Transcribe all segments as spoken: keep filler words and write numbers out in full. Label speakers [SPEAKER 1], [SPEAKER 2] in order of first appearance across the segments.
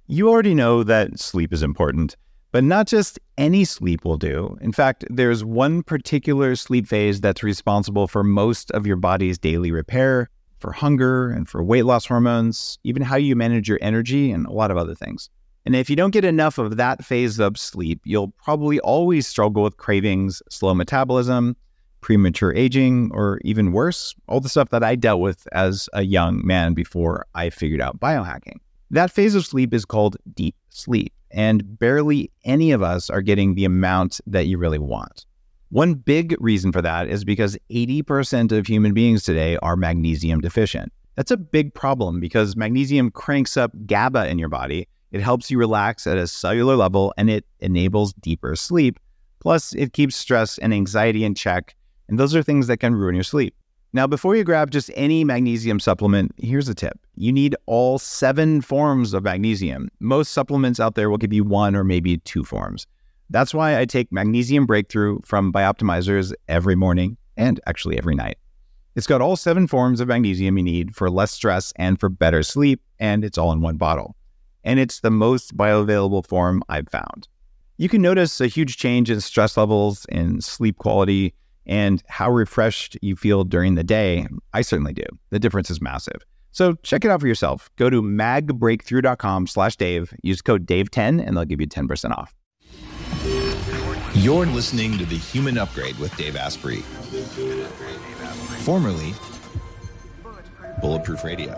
[SPEAKER 1] You already know that sleep is important, but not just any sleep will do. In fact, there's one particular sleep phase that's responsible for most of your body's daily repair, for hunger and for weight loss hormones, even how you manage your energy and a lot of other things. And if you don't get enough of that phase of sleep, you'll probably always struggle with cravings, slow metabolism, premature aging, or even worse, all the stuff that I dealt with as a young man before I figured out biohacking. That phase of sleep is called deep sleep, and barely any of us are getting the amount that you really want. One big reason for that is because eighty percent of human beings today are magnesium deficient. That's a big problem because magnesium cranks up GABA in your body. It helps you relax at a cellular level, and it enables deeper sleep. Plus, it keeps stress and anxiety in check, and those are things that can ruin your sleep. Now, before you grab just any magnesium supplement, here's a tip. You need all seven forms of magnesium. Most supplements out there will give you one or maybe two forms. That's why I take Magnesium Breakthrough from Bioptimizers every morning and actually every night. It's got all seven forms of magnesium you need for less stress and for better sleep, and it's all in one bottle. And it's the most bioavailable form I've found. You can notice a huge change in stress levels, in sleep quality, and how refreshed you feel during the day. I certainly do. The difference is massive. So check it out for yourself. Go to magbreakthrough.com slash Dave. Use code Dave ten and they'll give you ten percent off.
[SPEAKER 2] You're listening to The Human Upgrade with Dave Asprey, formerly Bulletproof Radio.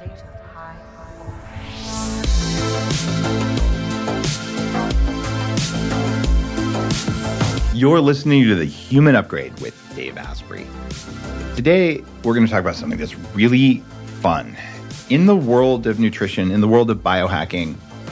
[SPEAKER 3] You're listening to The Human Upgrade with Dave Asprey. Today, we're going to talk about something that's really fun. In the world of nutrition, in the world of biohacking,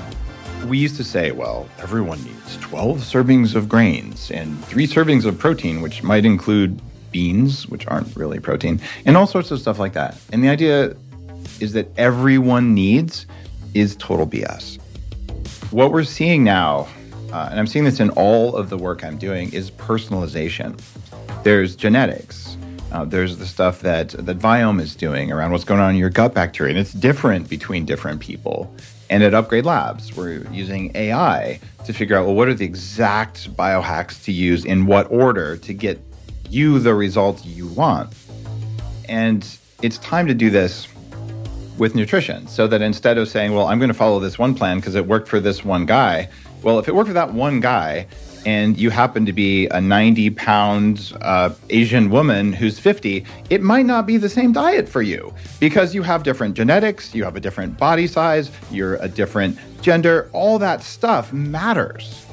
[SPEAKER 3] we used to say, well, everyone needs twelve servings of grains and three servings of protein, which might include beans, which aren't really protein, and all sorts of stuff like that. And the idea is that everyone needs is total B S. What we're seeing now, uh, and I'm seeing this in all of the work I'm doing, is personalization. There's genetics. Uh, there's the stuff that, that Viome is doing around what's going on in your gut bacteria, and it's different between different people. And at Upgrade Labs, we're using A I to figure out, well, what are the exact biohacks to use in what order to get you the results you want. And it's time to do this with nutrition so that instead of saying, well, I'm going to follow this one plan because it worked for this one guy. Well, if it worked for that one guy and you happen to be a ninety pound uh, Asian woman who's fifty, it might not be the same diet for you because you have different genetics, you have a different body size, you're a different gender, all that stuff matters.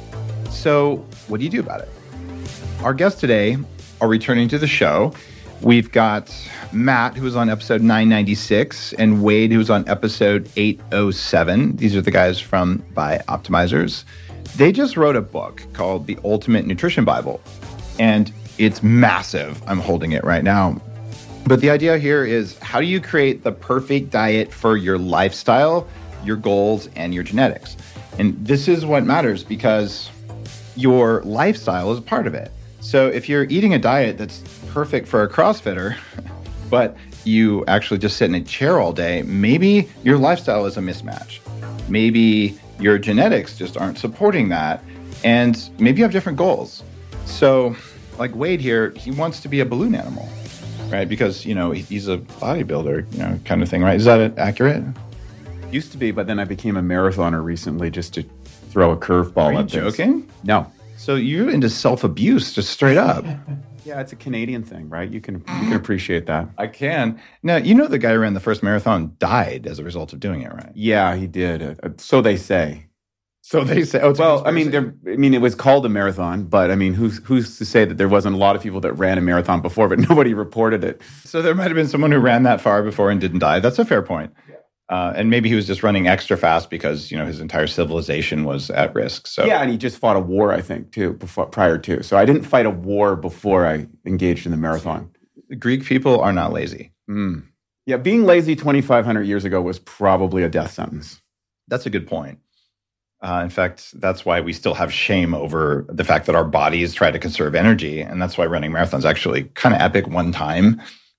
[SPEAKER 3] So what do you do about it? Our guests today are returning to the show. We've got Matt, who was on episode nine ninety-six, and Wade, who was on episode eight oh seven. These are the guys from Bioptimizers. They just wrote a book called The Ultimate Nutrition Bible, and it's massive. I'm holding it right now. But the idea here is, how do you create the perfect diet for your lifestyle, your goals, and your genetics? And this is what matters because your lifestyle is a part of it. So if you're eating a diet that's perfect for a CrossFitter, but you actually just sit in a chair all day, maybe your lifestyle is a mismatch. Maybe your genetics just aren't supporting that, and maybe you have different goals. So like Wade here, he wants to be a balloon animal, right? Because, you know, he's a bodybuilder, you know, kind of thing, right? Is that accurate?
[SPEAKER 4] Used to be, but then I became a marathoner recently just to throw a curveball
[SPEAKER 3] Are you
[SPEAKER 4] at things.
[SPEAKER 3] joking?
[SPEAKER 4] No.
[SPEAKER 3] So you're into self-abuse, just straight up.
[SPEAKER 4] Yeah, it's a Canadian thing, right? You can you can appreciate that.
[SPEAKER 3] I can. Now, you know the guy who ran the first marathon died as a result of doing it, right?
[SPEAKER 4] Yeah, he did. Uh, so they say.
[SPEAKER 3] So they say. Oh, it's a
[SPEAKER 4] Well, I mean,
[SPEAKER 3] conspiracy.
[SPEAKER 4] there. I mean, it was called a marathon, but I mean, who's who's to say that there wasn't a lot of people that ran a marathon before, but nobody reported it?
[SPEAKER 3] So there might have been someone who ran that far before and didn't die. That's a fair point. Yeah. Uh, and maybe he was just running extra fast because, you know, his entire civilization was at risk. So
[SPEAKER 4] Yeah, and he just fought a war, I think, too, before, prior to. So I didn't fight a war before I engaged in the marathon.
[SPEAKER 3] Greek people are not lazy.
[SPEAKER 4] Mm. Yeah, being lazy twenty-five hundred years ago was probably a death sentence.
[SPEAKER 3] That's a good point. Uh, in fact, that's why we still have shame over the fact that our bodies try to conserve energy. And that's why running marathons actually kind of epic one time.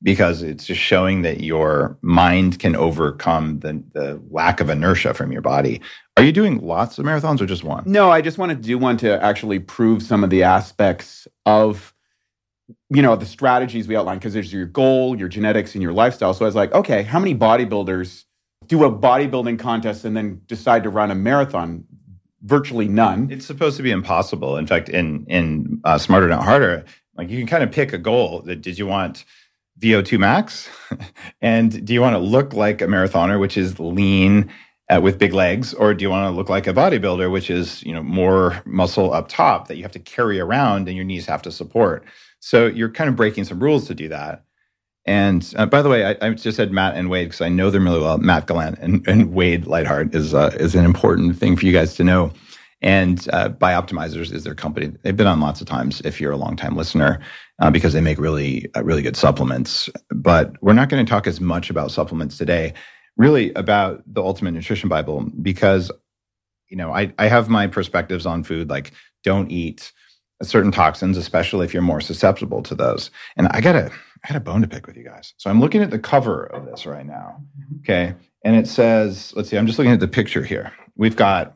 [SPEAKER 3] because it's just showing that your mind can overcome the, the lack of inertia from your body. Are you doing lots of marathons or just one?
[SPEAKER 4] No, I just want to do one to actually prove some of the aspects of, you know, the strategies we outlined, because there's your goal, your genetics, and your lifestyle. So I was like, okay, how many bodybuilders do a bodybuilding contest and then decide to run a marathon? Virtually none.
[SPEAKER 3] It's supposed to be impossible. In fact, in in uh, Smarter Not Harder, like you can kind of pick a goal. That did you want V O two max, and do you want to look like a marathoner, which is lean uh, with big legs, or do you want to look like a bodybuilder, which is, you know, more muscle up top that you have to carry around and your knees have to support? So you're kind of breaking some rules to do that. And uh, by the way, I, I just said Matt and Wade because I know them really well. Matt Gallant and, and Wade Lightheart is uh, is an important thing for you guys to know. And uh, Bioptimizers is their company. They've been on lots of times if you're a longtime listener uh, because they make really uh, really good supplements. But we're not going to talk as much about supplements today, really about the Ultimate Nutrition Bible, because you know I, I have my perspectives on food, like don't eat certain toxins, especially if you're more susceptible to those. And I got a, I got a bone to pick with you guys. So I'm looking at the cover of this right now. Okay. And it says, let's see, I'm just looking at the picture here. We've got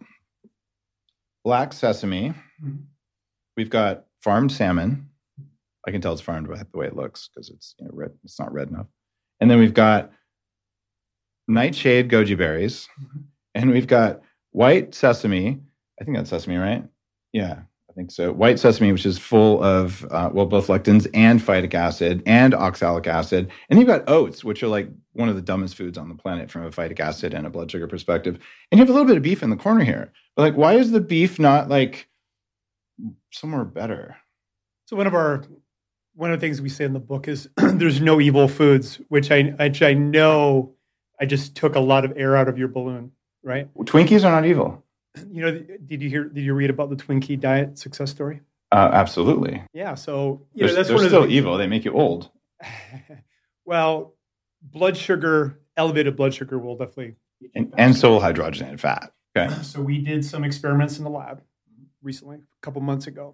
[SPEAKER 3] black sesame. We've got farmed salmon. I can tell it's farmed by the way it looks because it's, you know, red. It's not red enough. And then we've got nightshade goji berries. And we've got white sesame. I think that's sesame, right? Yeah. I think so. White sesame, which is full of, uh, well, both lectins and phytic acid and oxalic acid. And you've got oats, which are like one of the dumbest foods on the planet from a phytic acid and a blood sugar perspective. And you have a little bit of beef in the corner here. But like, why is the beef not like somewhere better?
[SPEAKER 5] So one of our, one of the things we say in the book is there's no evil foods, which I, which I know I just took a lot of air out of your balloon, right?
[SPEAKER 3] Twinkies are not evil.
[SPEAKER 5] You know, did you hear? Did you read about the Twinkie diet success story?
[SPEAKER 3] Uh, absolutely.
[SPEAKER 5] Yeah. So you
[SPEAKER 3] they're,
[SPEAKER 5] know, that's
[SPEAKER 3] they're
[SPEAKER 5] one
[SPEAKER 3] still
[SPEAKER 5] of the,
[SPEAKER 3] evil. They make you old.
[SPEAKER 5] Well, blood sugar, elevated blood sugar will definitely.
[SPEAKER 3] And, and so will hydrogenated fat. Okay.
[SPEAKER 5] So we did some experiments in the lab recently, a couple months ago,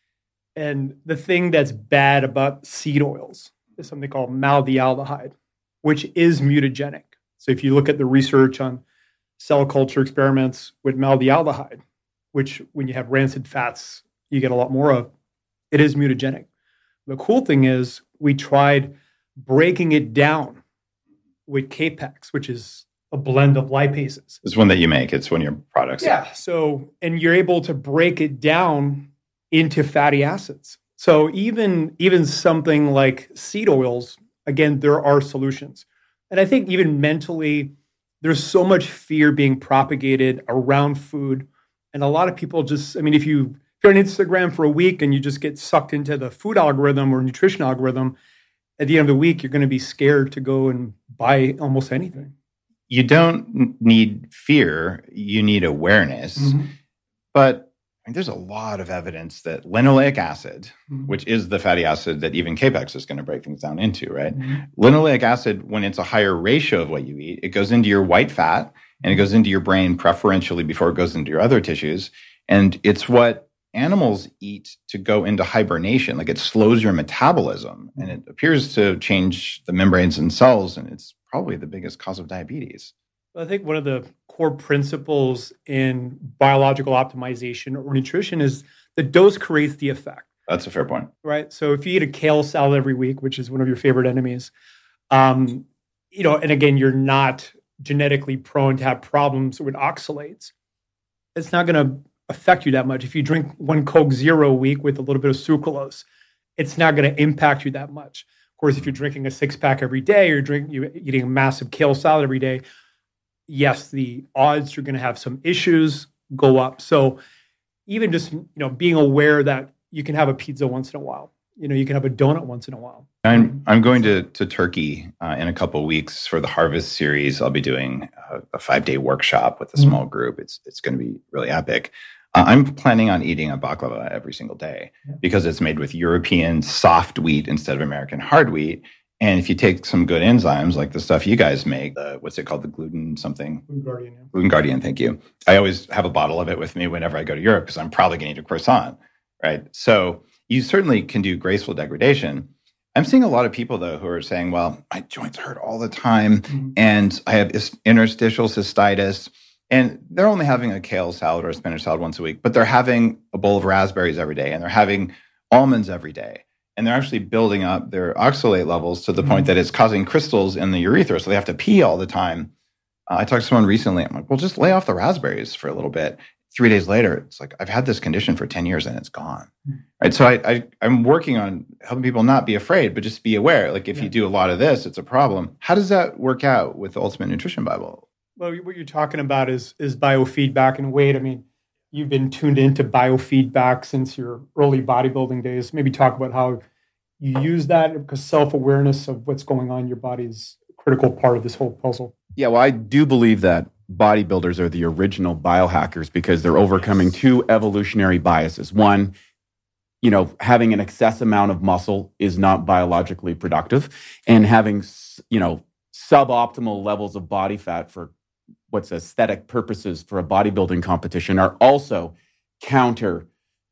[SPEAKER 5] and the thing that's bad about seed oils is something called maldialdehyde, which is mutagenic. So if you look at the research on cell culture experiments with maldialdehyde, which when you have rancid fats, you get a lot more of, it is mutagenic. The cool thing is we tried breaking it down with Capex, which is a blend of lipases.
[SPEAKER 3] It's one that you make. It's one of your products.
[SPEAKER 5] Yeah. So, and you're able to break it down into fatty acids. So even, even something like seed oils, again, there are solutions. And I think even mentally, there's so much fear being propagated around food. And a lot of people just, I mean, if, you, if you're on Instagram for a week and you just get sucked into the food algorithm or nutrition algorithm, at the end of the week, you're going to be scared to go and buy almost anything.
[SPEAKER 3] You don't need fear. You need awareness.
[SPEAKER 5] Mm-hmm.
[SPEAKER 3] But I mean, there's a lot of evidence that linoleic acid, mm-hmm. which is the fatty acid that even Capex is going to break things down into, right? Mm-hmm. Linoleic acid, when it's a higher ratio of what you eat, it goes into your white fat and it goes into your brain preferentially before it goes into your other tissues. And it's what animals eat to go into hibernation. Like it slows your metabolism and it appears to change the membranes and cells. And it's probably the biggest cause of diabetes.
[SPEAKER 5] I think one of the core principles in biological optimization or nutrition is the dose creates the effect.
[SPEAKER 3] That's a fair point.
[SPEAKER 5] Right? So if you eat a kale salad every week, which is one of your favorite enemies, um, you know, and again, you're not genetically prone to have problems with oxalates, it's not going to affect you that much. If you drink one Coke Zero a week with a little bit of sucralose, it's not going to impact you that much. Of course, if you're drinking a six pack every day, or drinking, you're eating a massive kale salad every day, yes, the odds you're going to have some issues go up. So even just, you know, being aware that you can have a pizza once in a while, you know, you can have a donut once in a while.
[SPEAKER 3] I'm I'm going to to Turkey uh, in a couple of weeks for the Harvest series. I'll be doing a, a five day workshop with a small group. It's it's going to be really epic. Uh, I'm planning on eating a baklava every single day yeah. because it's made with European soft wheat instead of American hard wheat. And if you take some good enzymes, like the stuff you guys make, uh, what's it called? The gluten something?
[SPEAKER 5] Gluten Guardian. Yeah.
[SPEAKER 3] Gluten Guardian, thank you. I always have a bottle of it with me whenever I go to Europe because I'm probably going to eat a croissant, right? So you certainly can do graceful degradation. I'm seeing a lot of people, though, who are saying, well, my joints hurt all the time,
[SPEAKER 5] Mm-hmm.
[SPEAKER 3] and I have is- interstitial cystitis, and they're only having a kale salad or a spinach salad once a week, but they're having a bowl of raspberries every day, and they're having almonds every day, and they're actually building up their oxalate levels to the
[SPEAKER 5] Mm-hmm.
[SPEAKER 3] point that it's causing crystals in the urethra, so they have to pee all the time. Uh, I talked to someone recently. I'm like, well, just lay off the raspberries for a little bit. Three days later, it's like, I've had this condition for ten years and it's gone. Right. So I, I, I'm working on helping people not be afraid, but just be aware. Like if
[SPEAKER 5] Yeah.
[SPEAKER 3] you do a lot of this, it's a problem. How does that work out with the Ultimate Nutrition Bible?
[SPEAKER 5] Well, what you're talking about is is biofeedback. And Wade, I mean, you've been tuned into biofeedback since your early bodybuilding days. Maybe talk about how you use that, because self-awareness of what's going on in your body is a critical part of this whole puzzle.
[SPEAKER 4] Yeah, well, I do believe that bodybuilders are the original biohackers because they're overcoming two evolutionary biases. One, you know, having an excess amount of muscle is not biologically productive, and having, you know, suboptimal levels of body fat for what's aesthetic purposes for a bodybuilding competition are also counter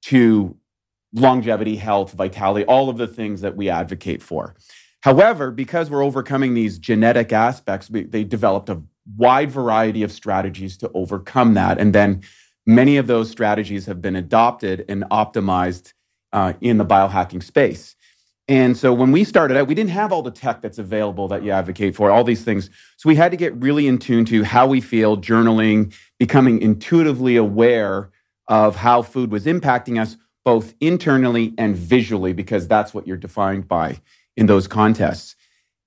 [SPEAKER 4] to longevity, health, vitality, all of the things that we advocate for. However, because we're overcoming these genetic aspects, we, they developed a wide variety of strategies to overcome that. And then many of those strategies have been adopted and optimized uh, in the biohacking space. And so when we started out, we didn't have all the tech that's available that you advocate for, all these things. So we had to get really in tune to how we feel, journaling, becoming intuitively aware of how food was impacting us, both internally and visually, because that's what you're defined by in those contests.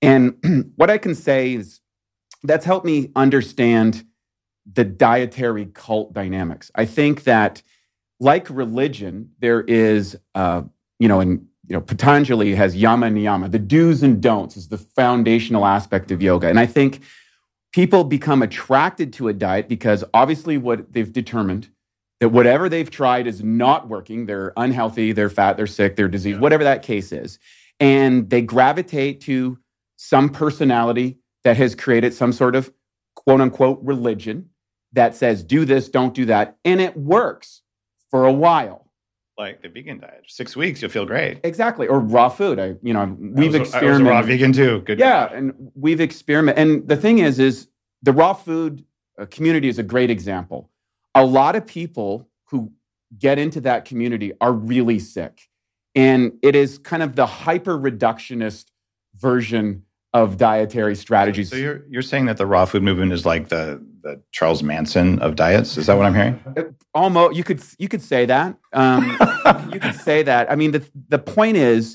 [SPEAKER 4] And what I can say is that's helped me understand the dietary cult dynamics. I think that, like religion, there is, uh, you know, and you know, Patanjali has yama niyama. The do's and don'ts is the foundational aspect of yoga. And I think people become attracted to a diet because obviously what they've determined that whatever they've tried is not working. They're unhealthy, they're fat, they're sick, they're diseased, whatever that case is. And they gravitate to some personality that has created some sort of quote unquote religion that says, do this, don't do that. And it works for a while.
[SPEAKER 3] Like the vegan diet, six weeks, you'll feel great.
[SPEAKER 4] Exactly. Or raw food. I, you know, we've
[SPEAKER 3] I was,
[SPEAKER 4] experimented.
[SPEAKER 3] I was a raw vegan too. Good.
[SPEAKER 4] Yeah. And we've experimented. And the thing is, is the raw food community is a great example. A lot of people who get into that community are really sick. And it is kind of the hyper reductionist version of dietary strategies.
[SPEAKER 3] So you're you're saying that the raw food movement is like the, the Charles Manson of diets? Is that what I'm hearing?
[SPEAKER 4] Almost, you could you could say that. Um, you could say that. I mean, the the point is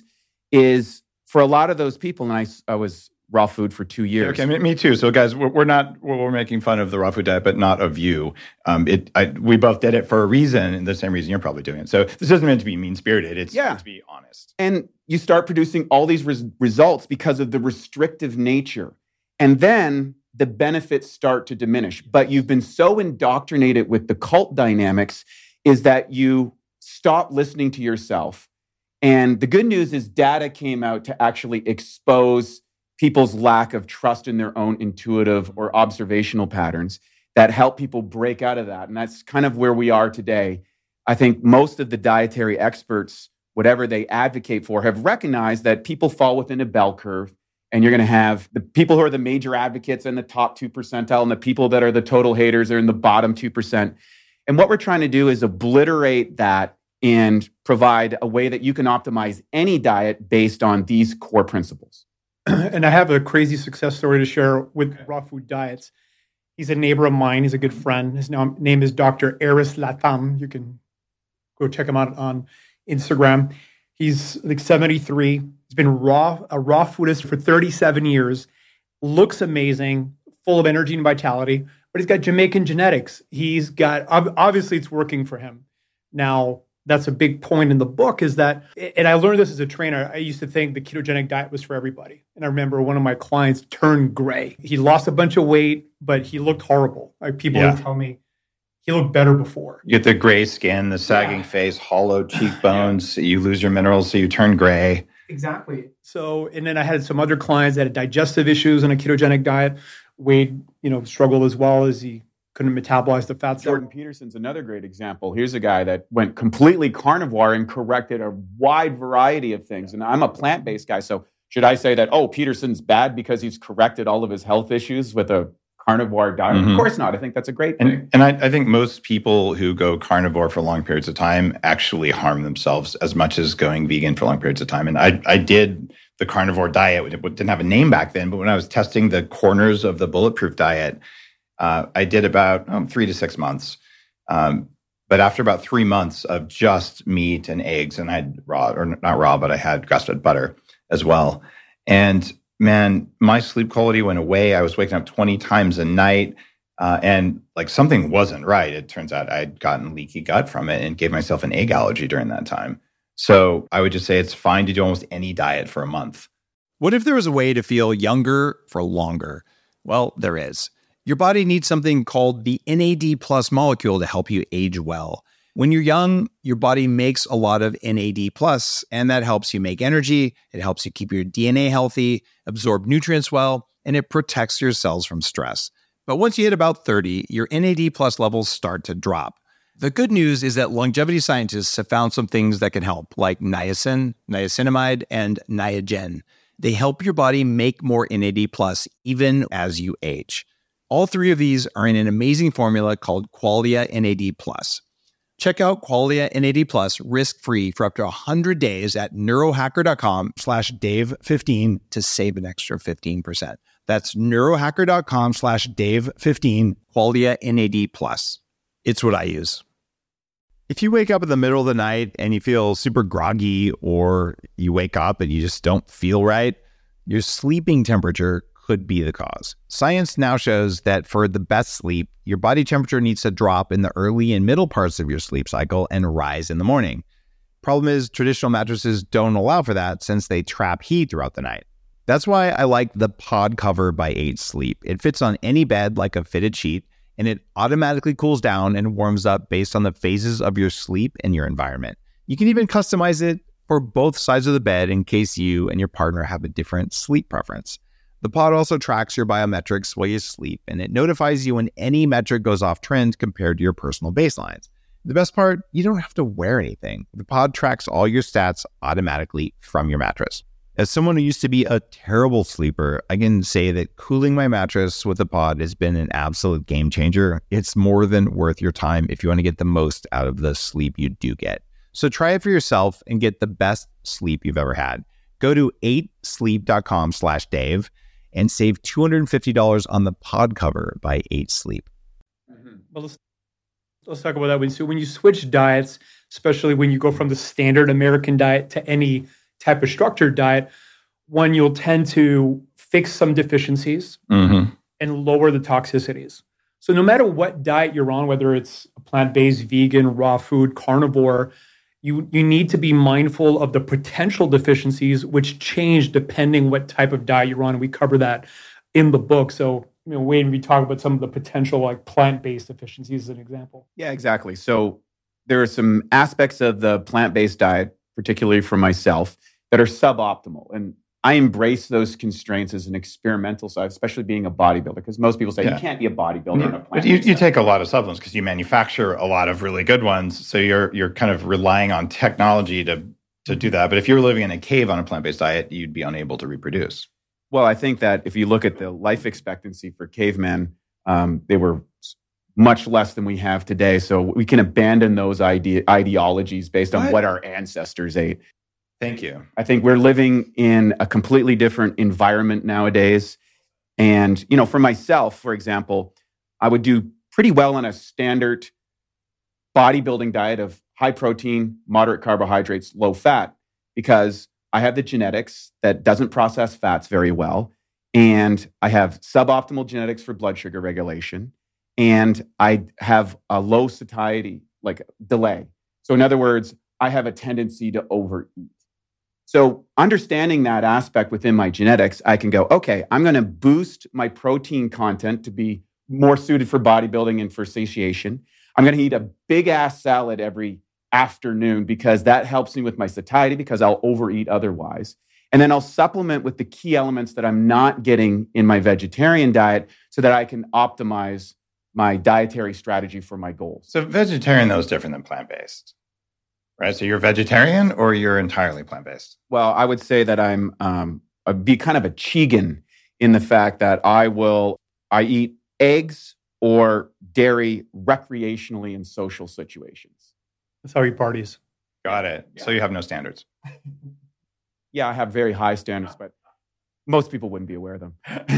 [SPEAKER 4] is for a lot of those people, and I I was raw food for two years.
[SPEAKER 3] Okay, me, me too. So guys, we're, we're not we're making fun of the raw food diet, but not of you. Um, it I, we both did it for a reason, and the same reason you're probably doing it. So this isn't meant to be mean spirited. It's
[SPEAKER 4] Yeah.
[SPEAKER 3] meant to be honest.
[SPEAKER 4] And you start producing all these res- results because of the restrictive nature. And then the benefits start to diminish. But you've been so indoctrinated with the cult dynamics is that you stop listening to yourself. And the good news is data came out to actually expose people's lack of trust in their own intuitive or observational patterns that help people break out of that. And that's kind of where we are today. I think most of the dietary experts, whatever they advocate for, have recognized that people fall within a bell curve. And you're going to have the people who are the major advocates in the top two percentile, and the people that are the total haters are in the bottom two percent. And what we're trying to do is obliterate that and provide a way that you can optimize any diet based on these core principles.
[SPEAKER 5] And I have a crazy success story to share with raw food diets. He's a neighbor of mine. He's a good friend. His name is Doctor Eris Latam. You can go check him out on Instagram. He's like seventy-three. He's been raw a raw foodist for thirty-seven years. Looks amazing, full of energy and vitality. But he's got Jamaican genetics. He's got, obviously it's working for him. Now, that's a big point in the book is that, and I learned this as a trainer, I used to think the ketogenic diet was for everybody. And I remember one of my clients turned gray. He lost a bunch of weight, but he looked horrible. Like people
[SPEAKER 3] Yeah.
[SPEAKER 5] would tell me he looked better before.
[SPEAKER 3] You get the gray skin, the sagging
[SPEAKER 5] Yeah.
[SPEAKER 3] face, hollow cheekbones. You lose your minerals, so you turn gray.
[SPEAKER 5] Exactly. So, and then I had some other clients that had digestive issues on a ketogenic diet. Wade, you know, struggled as well as he couldn't metabolize the fats.
[SPEAKER 4] Jordan Peterson's another great example. Here's a guy that went completely carnivore and corrected a wide variety of things. And I'm a plant-based guy, so should I say that, oh, Peterson's bad because he's corrected all of his health issues with a carnivore diet? Mm-hmm. Of course not. I think that's a great thing.
[SPEAKER 3] And, and I, I think most people who go carnivore for long periods of time actually harm themselves as much as going vegan for long periods of time. And I, I did the carnivore diet. It didn't have a name back then, but when I was testing the corners of the Bulletproof diet, uh, I did about um, three to six months. Um, but after about three months of just meat and eggs, and I had raw, or not raw, but I had grass-fed butter as well. And man, my sleep quality went away. I was waking up twenty times a night. Uh, and like something wasn't right. It turns out I'd gotten leaky gut from it and gave myself an egg allergy during that time. So I would just say it's fine to do almost any diet for a month.
[SPEAKER 1] What if there was a way to feel younger for longer? Well, there is. Your body needs something called the N A D plus molecule to help you age well. When you're young, your body makes a lot of N A D plus, and that helps you make energy. It helps you keep your D N A healthy, absorb nutrients well, and it protects your cells from stress. But once you hit about thirty, your N A D plus levels start to drop. The good news is that longevity scientists have found some things that can help, like niacin, niacinamide, and Niagen. They help your body make more N A D plus even as you age. All three of these are in an amazing formula called Qualia N A D plus. Check out Qualia N A D plus risk-free for up to one hundred days at neurohacker.com slash Dave15 to save an extra fifteen percent. That's neurohacker.com slash Dave15, Qualia N A D plus. It's what I use. If you wake up in the middle of the night and you feel super groggy, or you wake up and you just don't feel right, your sleeping temperature could be the cause. Science now shows that for the best sleep, your body temperature needs to drop in the early and middle parts of your sleep cycle and rise in the morning. Problem is, traditional mattresses don't allow for that since they trap heat throughout the night. That's why I like the Pod Cover by eight Sleep. It fits on any bed like a fitted sheet, and it automatically cools down and warms up based on the phases of your sleep and your environment. You can even customize it for both sides of the bed in case you and your partner have a different sleep preference. The pod also tracks your biometrics while you sleep, and it notifies you when any metric goes off trend compared to your personal baselines. The best part, you don't have to wear anything. The pod tracks all your stats automatically from your mattress. As someone who used to be a terrible sleeper, I can say that cooling my mattress with the pod has been an absolute game changer. It's more than worth your time if you want to get the most out of the sleep you do get. So try it for yourself and get the best sleep you've ever had. Go to eight sleep dot com slash Dave and save two hundred fifty dollars on the pod cover by eight sleep.
[SPEAKER 5] Mm-hmm. Well, let's, let's talk about that. When, so when you switch diets, especially when you go from the standard American diet to any type of structured diet, one, you'll tend to fix some deficiencies mm-hmm. and lower the toxicities. So no matter what diet you're on, whether it's a plant-based, vegan, raw food, carnivore, You you need to be mindful of the potential deficiencies which change depending what type of diet you're on. We cover that in the book. So, you know, Wayne, we talk about some of the potential like plant-based deficiencies as an example.
[SPEAKER 4] Yeah, exactly. So there are some aspects of the plant-based diet, particularly for myself, that are suboptimal. And I embrace those constraints as an experimental side, especially being a bodybuilder, because most people say yeah. you can't be a bodybuilder mm-hmm. on a plant.
[SPEAKER 3] You, you take a lot of supplements because you manufacture a lot of really good ones. So you're you're kind of relying on technology to to do that. But if you were living in a cave on a plant-based diet, you'd be unable to reproduce.
[SPEAKER 4] Well, I think that if you look at the life expectancy for cavemen, um, they were much less than we have today. So we can abandon those ide- ideologies based on what? what our ancestors ate.
[SPEAKER 3] Thank you.
[SPEAKER 4] I think we're living in a completely different environment nowadays. And, you know, for myself, for example, I would do pretty well on a standard bodybuilding diet of high protein, moderate carbohydrates, low fat, because I have the genetics that doesn't process fats very well. And I have suboptimal genetics for blood sugar regulation. And I have a low satiety, like delay. So in other words, I have a tendency to overeat. So understanding that aspect within my genetics, I can go, okay, I'm going to boost my protein content to be more suited for bodybuilding and for satiation. I'm going to eat a big ass salad every afternoon because that helps me with my satiety because I'll overeat otherwise. And then I'll supplement with the key elements that I'm not getting in my vegetarian diet so that I can optimize my dietary strategy for my goals.
[SPEAKER 3] So vegetarian, though, is different than plant-based. Right, so you're vegetarian or you're entirely plant-based?
[SPEAKER 4] Well, I would say that I'm um, uh, be kind of a Chegan in the fact that I will, I eat eggs or dairy recreationally in social situations.
[SPEAKER 5] That's how he parties.
[SPEAKER 3] Got it. Yeah. So you have no standards.
[SPEAKER 4] Yeah, I have very high standards, but most people wouldn't be aware of them.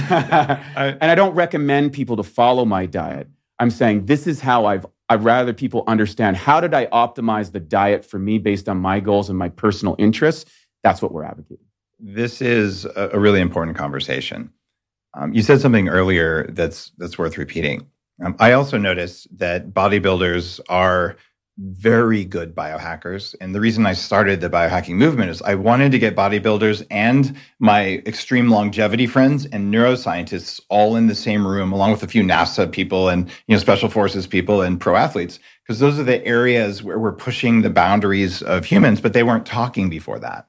[SPEAKER 4] And I don't recommend people to follow my diet. I'm saying this is how I've, I'd rather people understand how did I optimize the diet for me based on my goals and my personal interests. That's what we're advocating.
[SPEAKER 3] This is a, a really important conversation. Um, you said something earlier that's that's worth repeating. Um, I also noticed that bodybuilders are very good biohackers. And the reason I started the biohacking movement is I wanted to get bodybuilders and my extreme longevity friends and neuroscientists all in the same room, along with a few NASA people and, you know, special forces people and pro athletes, because those are the areas where we're pushing the boundaries of humans, but they weren't talking before that.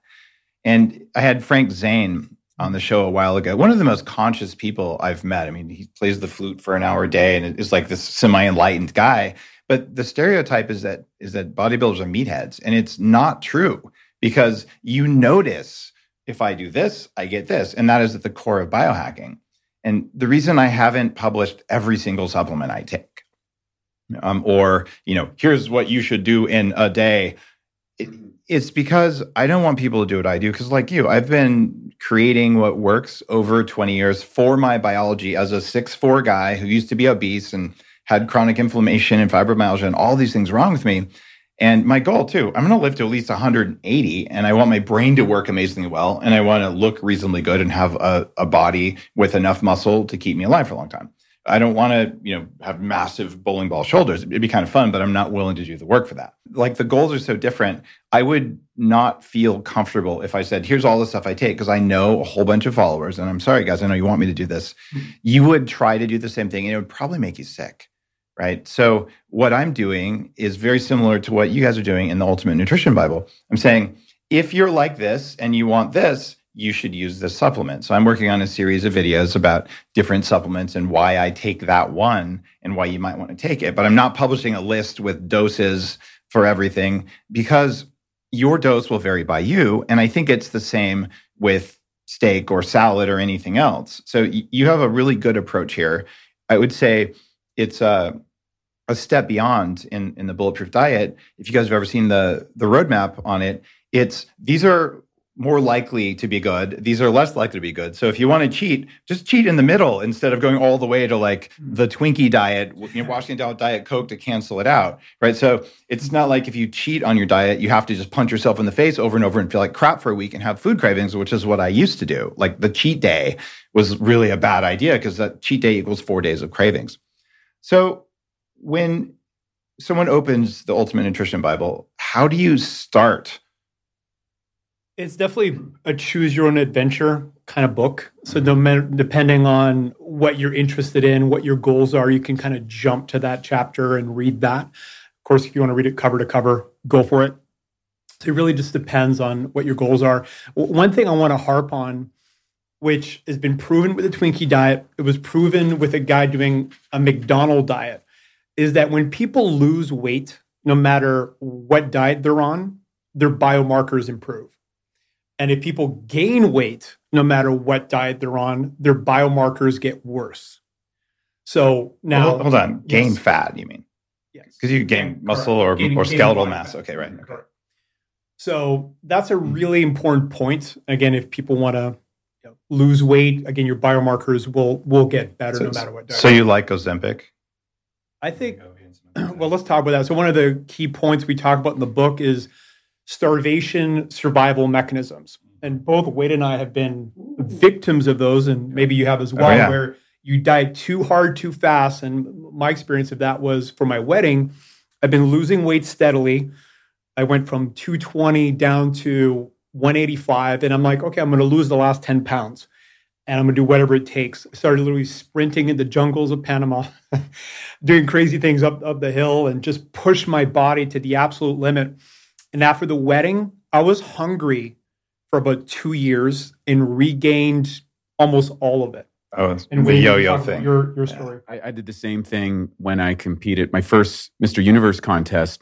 [SPEAKER 3] And I had Frank Zane on the show a while ago, one of the most conscious people I've met. I mean, he plays the flute for an hour a day and is like this semi-enlightened guy. But the stereotype is that is that bodybuilders are meatheads, and it's not true, because you notice if I do this, I get this, and that is at the core of biohacking. And the reason I haven't published every single supplement I take, um, or you know, here's what you should do in a day, it, it's because I don't want people to do what I do. Because like you, I've been creating what works over twenty years for my biology as a six foot four guy who used to be obese and had chronic inflammation and fibromyalgia and all these things wrong with me. And my goal too, I'm going to live to at least one hundred eighty, and I want my brain to work amazingly well, and I want to look reasonably good and have a, a body with enough muscle to keep me alive for a long time. I don't want to, you know, have massive bowling ball shoulders. It'd be kind of fun, but I'm not willing to do the work for that. Like the goals are so different. I would not feel comfortable if I said, here's all the stuff I take, because I know a whole bunch of followers. And I'm sorry, guys, I know you want me to do this. You would try to do the same thing, and it would probably make you sick. Right. So what I'm doing is very similar to what you guys are doing in the Ultimate Nutrition Bible. I'm saying, if you're like this and you want this, you should use this supplement. So I'm working on a series of videos about different supplements and why I take that one and why you might want to take it. But I'm not publishing a list with doses for everything, because your dose will vary by you. And I think it's the same with steak or salad or anything else. So you have a really good approach here. I would say it's a a step beyond in, in the Bulletproof Diet. If you guys have ever seen the, the roadmap on it, it's these are more likely to be good. These are less likely to be good. So if you want to cheat, just cheat in the middle instead of going all the way to like the Twinkie diet, you know, washing down Diet Coke to cancel it out, right? So it's not like if you cheat on your diet, you have to just punch yourself in the face over and over and feel like crap for a week and have food cravings, which is what I used to do. Like the cheat day was really a bad idea, because that cheat day equals four days of cravings. So when someone opens the Ultimate Nutrition Bible, how do you start?
[SPEAKER 5] It's definitely a choose your own adventure kind of book. So no matter, depending on what you're interested in, what your goals are, you can kind of jump to that chapter and read that. Of course, if you want to read it cover to cover, go for it. So it really just depends on what your goals are. One thing I want to harp on, which has been proven with the Twinkie diet, it was proven with a guy doing a McDonald's diet, is that when people lose weight, no matter what diet they're on, their biomarkers improve. And if people gain weight, no matter what diet they're on, their biomarkers get worse. So now...
[SPEAKER 3] Hold, hold on. Gain
[SPEAKER 5] yes.
[SPEAKER 3] fat, you mean?
[SPEAKER 5] Yes.
[SPEAKER 3] Because you gain
[SPEAKER 5] Correct.
[SPEAKER 3] muscle or,
[SPEAKER 5] Gaining,
[SPEAKER 3] or skeletal
[SPEAKER 5] gaining
[SPEAKER 3] mass.
[SPEAKER 5] fat.
[SPEAKER 3] Okay, right. Okay.
[SPEAKER 5] So that's a really important point. Again, if people want to you know, lose weight, again, your biomarkers will will get better
[SPEAKER 3] So,
[SPEAKER 5] no matter what diet.
[SPEAKER 3] so you like Ozempic?
[SPEAKER 5] I think, well, let's talk about that. So one of the key points we talk about in the book is starvation survival mechanisms. And both Wade and I have been victims of those, and maybe you have as well,
[SPEAKER 3] oh, yeah.
[SPEAKER 5] where you diet too hard, too fast. And my experience of that was for my wedding, I've been losing weight steadily. I went from two twenty down to one eighty-five, and I'm like, okay, I'm going to lose the last ten pounds, and I'm going to do whatever it takes. I started literally sprinting in the jungles of Panama, doing crazy things up, up the hill, and just pushed my body to the absolute limit. And after the wedding, I was hungry for about two years and regained almost all of it.
[SPEAKER 3] Oh, it's
[SPEAKER 5] And
[SPEAKER 3] the
[SPEAKER 5] Wade,
[SPEAKER 3] yo-yo
[SPEAKER 5] talk about
[SPEAKER 3] thing.
[SPEAKER 5] Your, your story.
[SPEAKER 4] I, I did the same thing when I competed. My first Mister Universe contest,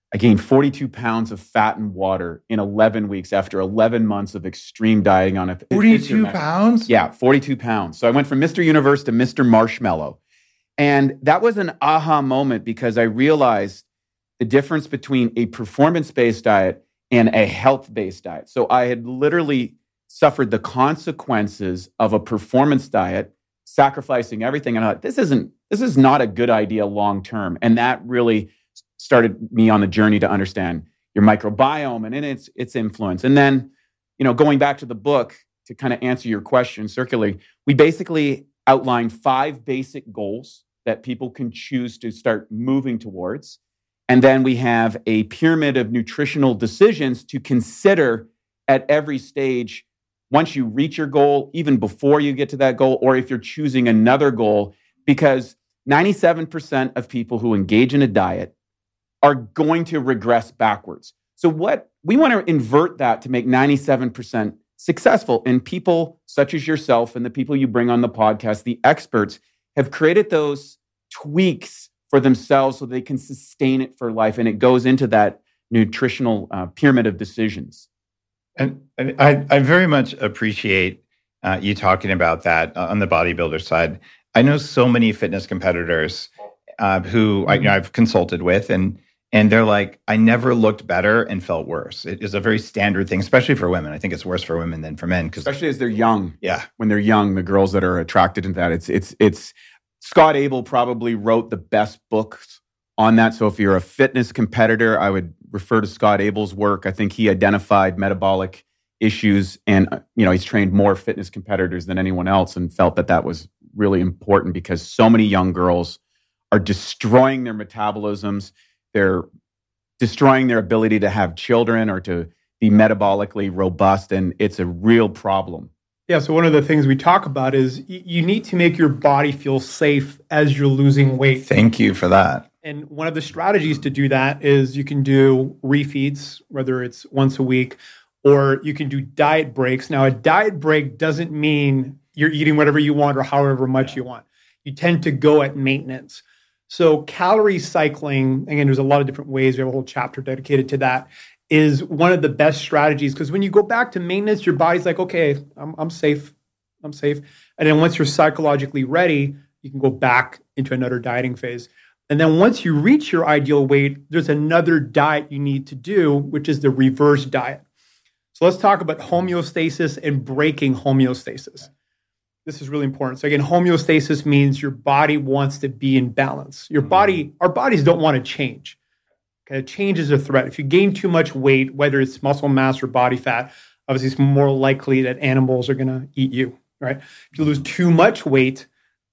[SPEAKER 4] I gained forty-two pounds of fat and water in eleven weeks after eleven months of extreme dieting on it.
[SPEAKER 3] forty-two pounds?
[SPEAKER 4] Yeah, forty-two pounds. So I went from Mister Universe to Mister Marshmallow. And that was an aha moment because I realized the difference between a performance-based diet and a health-based diet. So I had literally suffered the consequences of a performance diet, sacrificing everything. And I thought, this isn't, this is not a good idea long-term. And that really started me on the journey to understand your microbiome and its its influence. And then, you know, going back to the book to kind of answer your question circularly, we basically outlined five basic goals that people can choose to start moving towards. And then we have a pyramid of nutritional decisions to consider at every stage once you reach your goal, even before you get to that goal, or if you're choosing another goal, because ninety-seven percent of people who engage in a diet are going to regress backwards. So what we want to invert that to make ninety-seven percent successful. And people such as yourself and the people you bring on the podcast, the experts, have created those tweaks for themselves so they can sustain it for life. And it goes into that nutritional uh, pyramid of decisions.
[SPEAKER 3] And, and I, I very much appreciate uh, you talking about that uh, on the bodybuilder side. I know so many fitness competitors uh, who I, you know, I've consulted with, and and they're like, I never looked better and felt worse. It is a very standard thing, especially for women. I think it's worse for women than for men,
[SPEAKER 4] especially as they're young.
[SPEAKER 3] Yeah,
[SPEAKER 4] when they're young, the girls that are attracted to that, it's it's it's. Scott Abel probably wrote the best books on that. So if you're a fitness competitor, I would refer to Scott Abel's work. I think he identified metabolic issues, and you know he's trained more fitness competitors than anyone else, and felt that that was really important because so many young girls are destroying their metabolisms. They're destroying their ability to have children or to be metabolically robust, and it's a real problem.
[SPEAKER 5] Yeah, so one of the things we talk about is y- you need to make your body feel safe as you're losing weight.
[SPEAKER 3] Thank you for that.
[SPEAKER 5] And one of the strategies to do that is you can do refeeds, whether it's once a week, or you can do diet breaks. Now, a diet break doesn't mean you're eating whatever you want or however much yeah. you want. You tend to go at maintenance. So calorie cycling, again, there's a lot of different ways. We have a whole chapter dedicated to that, is one of the best strategies. Because when you go back to maintenance, your body's like, okay, I'm, I'm safe. I'm safe. And then once you're psychologically ready, you can go back into another dieting phase. And then once you reach your ideal weight, there's another diet you need to do, which is the reverse diet. So let's talk about homeostasis and breaking homeostasis. This is really important. So again, homeostasis means your body wants to be in balance. Your body, our bodies don't want to change. Okay, change is a threat. If you gain too much weight, whether it's muscle mass or body fat, obviously it's more likely that animals are going to eat you, right? If you lose too much weight,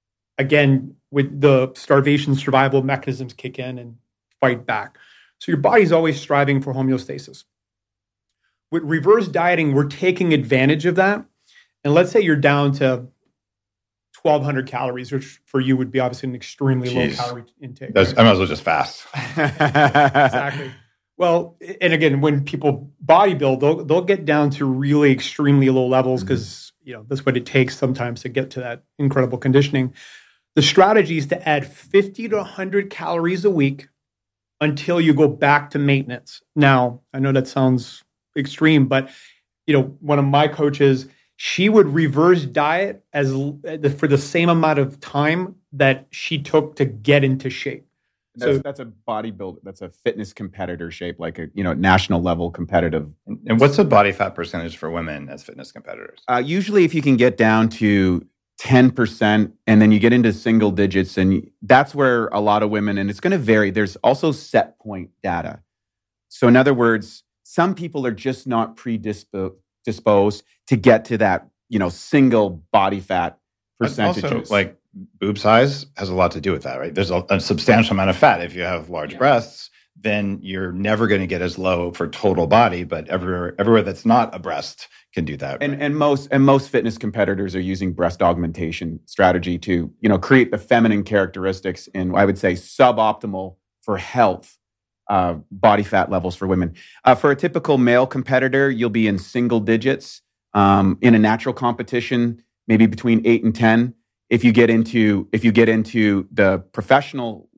[SPEAKER 5] again, with the starvation survival mechanisms kick in and fight back. So your body's always striving for homeostasis. With reverse dieting, we're taking advantage of that. And let's say you're down to twelve hundred calories, which for you would be obviously an extremely
[SPEAKER 3] Jeez.
[SPEAKER 5] low calorie intake.
[SPEAKER 3] Right? I might as well just fast.
[SPEAKER 5] Exactly. Well, and again, when people bodybuild, they'll, they'll get down to really extremely low levels because mm-hmm. you know that's what it takes sometimes to get to that incredible conditioning. The strategy is to add fifty to one hundred calories a week until you go back to maintenance. Now, I know that sounds extreme, but you know, one of my coaches, she would reverse diet as for the same amount of time that she took to get into shape.
[SPEAKER 4] That's, so that's a bodybuilder. That's a fitness competitor shape, like a you know national level competitive.
[SPEAKER 3] And, and what's the body fat percentage for women as fitness competitors?
[SPEAKER 4] Uh, usually, if you can get down to ten percent, and then you get into single digits, and that's where a lot of women, and it's going to vary. There's also set point data. So, in other words, some people are just not predisposed disposed to get to that, you know, single body fat percentages.
[SPEAKER 3] Also, like boob size has a lot to do with that, right? There's a, a substantial amount of fat. If you have large yeah. breasts, then you're never going to get as low for total body, but everywhere, everywhere that's not a breast can do that.
[SPEAKER 4] And
[SPEAKER 3] right?
[SPEAKER 4] and most and most fitness competitors are using breast augmentation strategy to, you know, create the feminine characteristics in, I would say, suboptimal for health Uh, body fat levels for women. Uh, for a typical male competitor, you'll be in single digits. Um, in a natural competition, maybe between eight and ten. If you get into if you get into the professional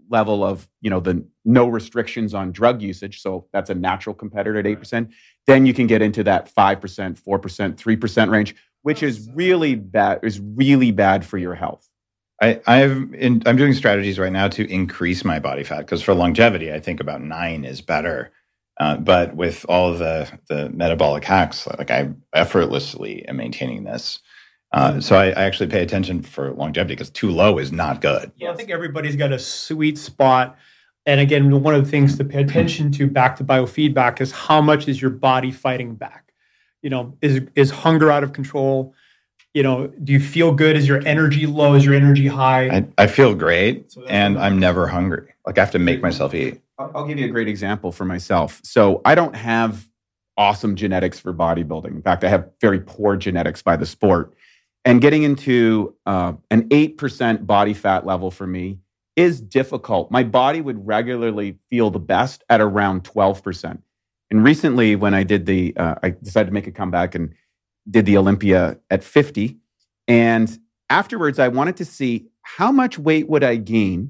[SPEAKER 4] level of, you know, the no restrictions on drug usage. So that's a natural competitor at eight percent. Then you can get into that five percent, four percent, three percent range, which is really bad, is really bad for your health.
[SPEAKER 3] I, I've in, I'm doing strategies right now to increase my body fat because for longevity, I think about nine is better. Uh, but with all of the the metabolic hacks, like I effortlessly am maintaining this. Uh, so I, I actually pay attention for longevity because too low is not good.
[SPEAKER 5] Yeah, I think everybody's got a sweet spot. And again, one of the things to pay attention to back to biofeedback is how much is your body fighting back? You know, is is hunger out of control? You know, do you feel good? Is your energy low? Is your energy high?
[SPEAKER 3] I, I feel great, so and I'm never hungry. Like I have to make myself eat.
[SPEAKER 4] I'll, I'll give you a great example for myself. So I don't have awesome genetics for bodybuilding. In fact, I have very poor genetics by the sport. And getting into uh, an eight percent body fat level for me is difficult. My body would regularly feel the best at around twelve percent. And recently, when I did the, uh, I decided to make a comeback and did the Olympia at fifty. And afterwards, I wanted to see how much weight would I gain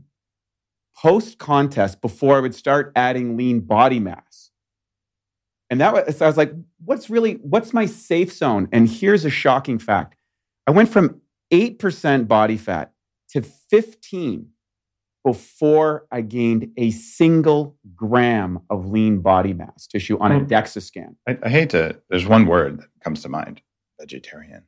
[SPEAKER 4] post-contest before I would start adding lean body mass. And that was, so I was like, what's really, what's my safe zone? And here's a shocking fact. I went from eight percent body fat to fifteen before I gained a single gram of lean body mass tissue on a DEXA scan.
[SPEAKER 3] I, I hate to, there's one word that comes to mind, vegetarian.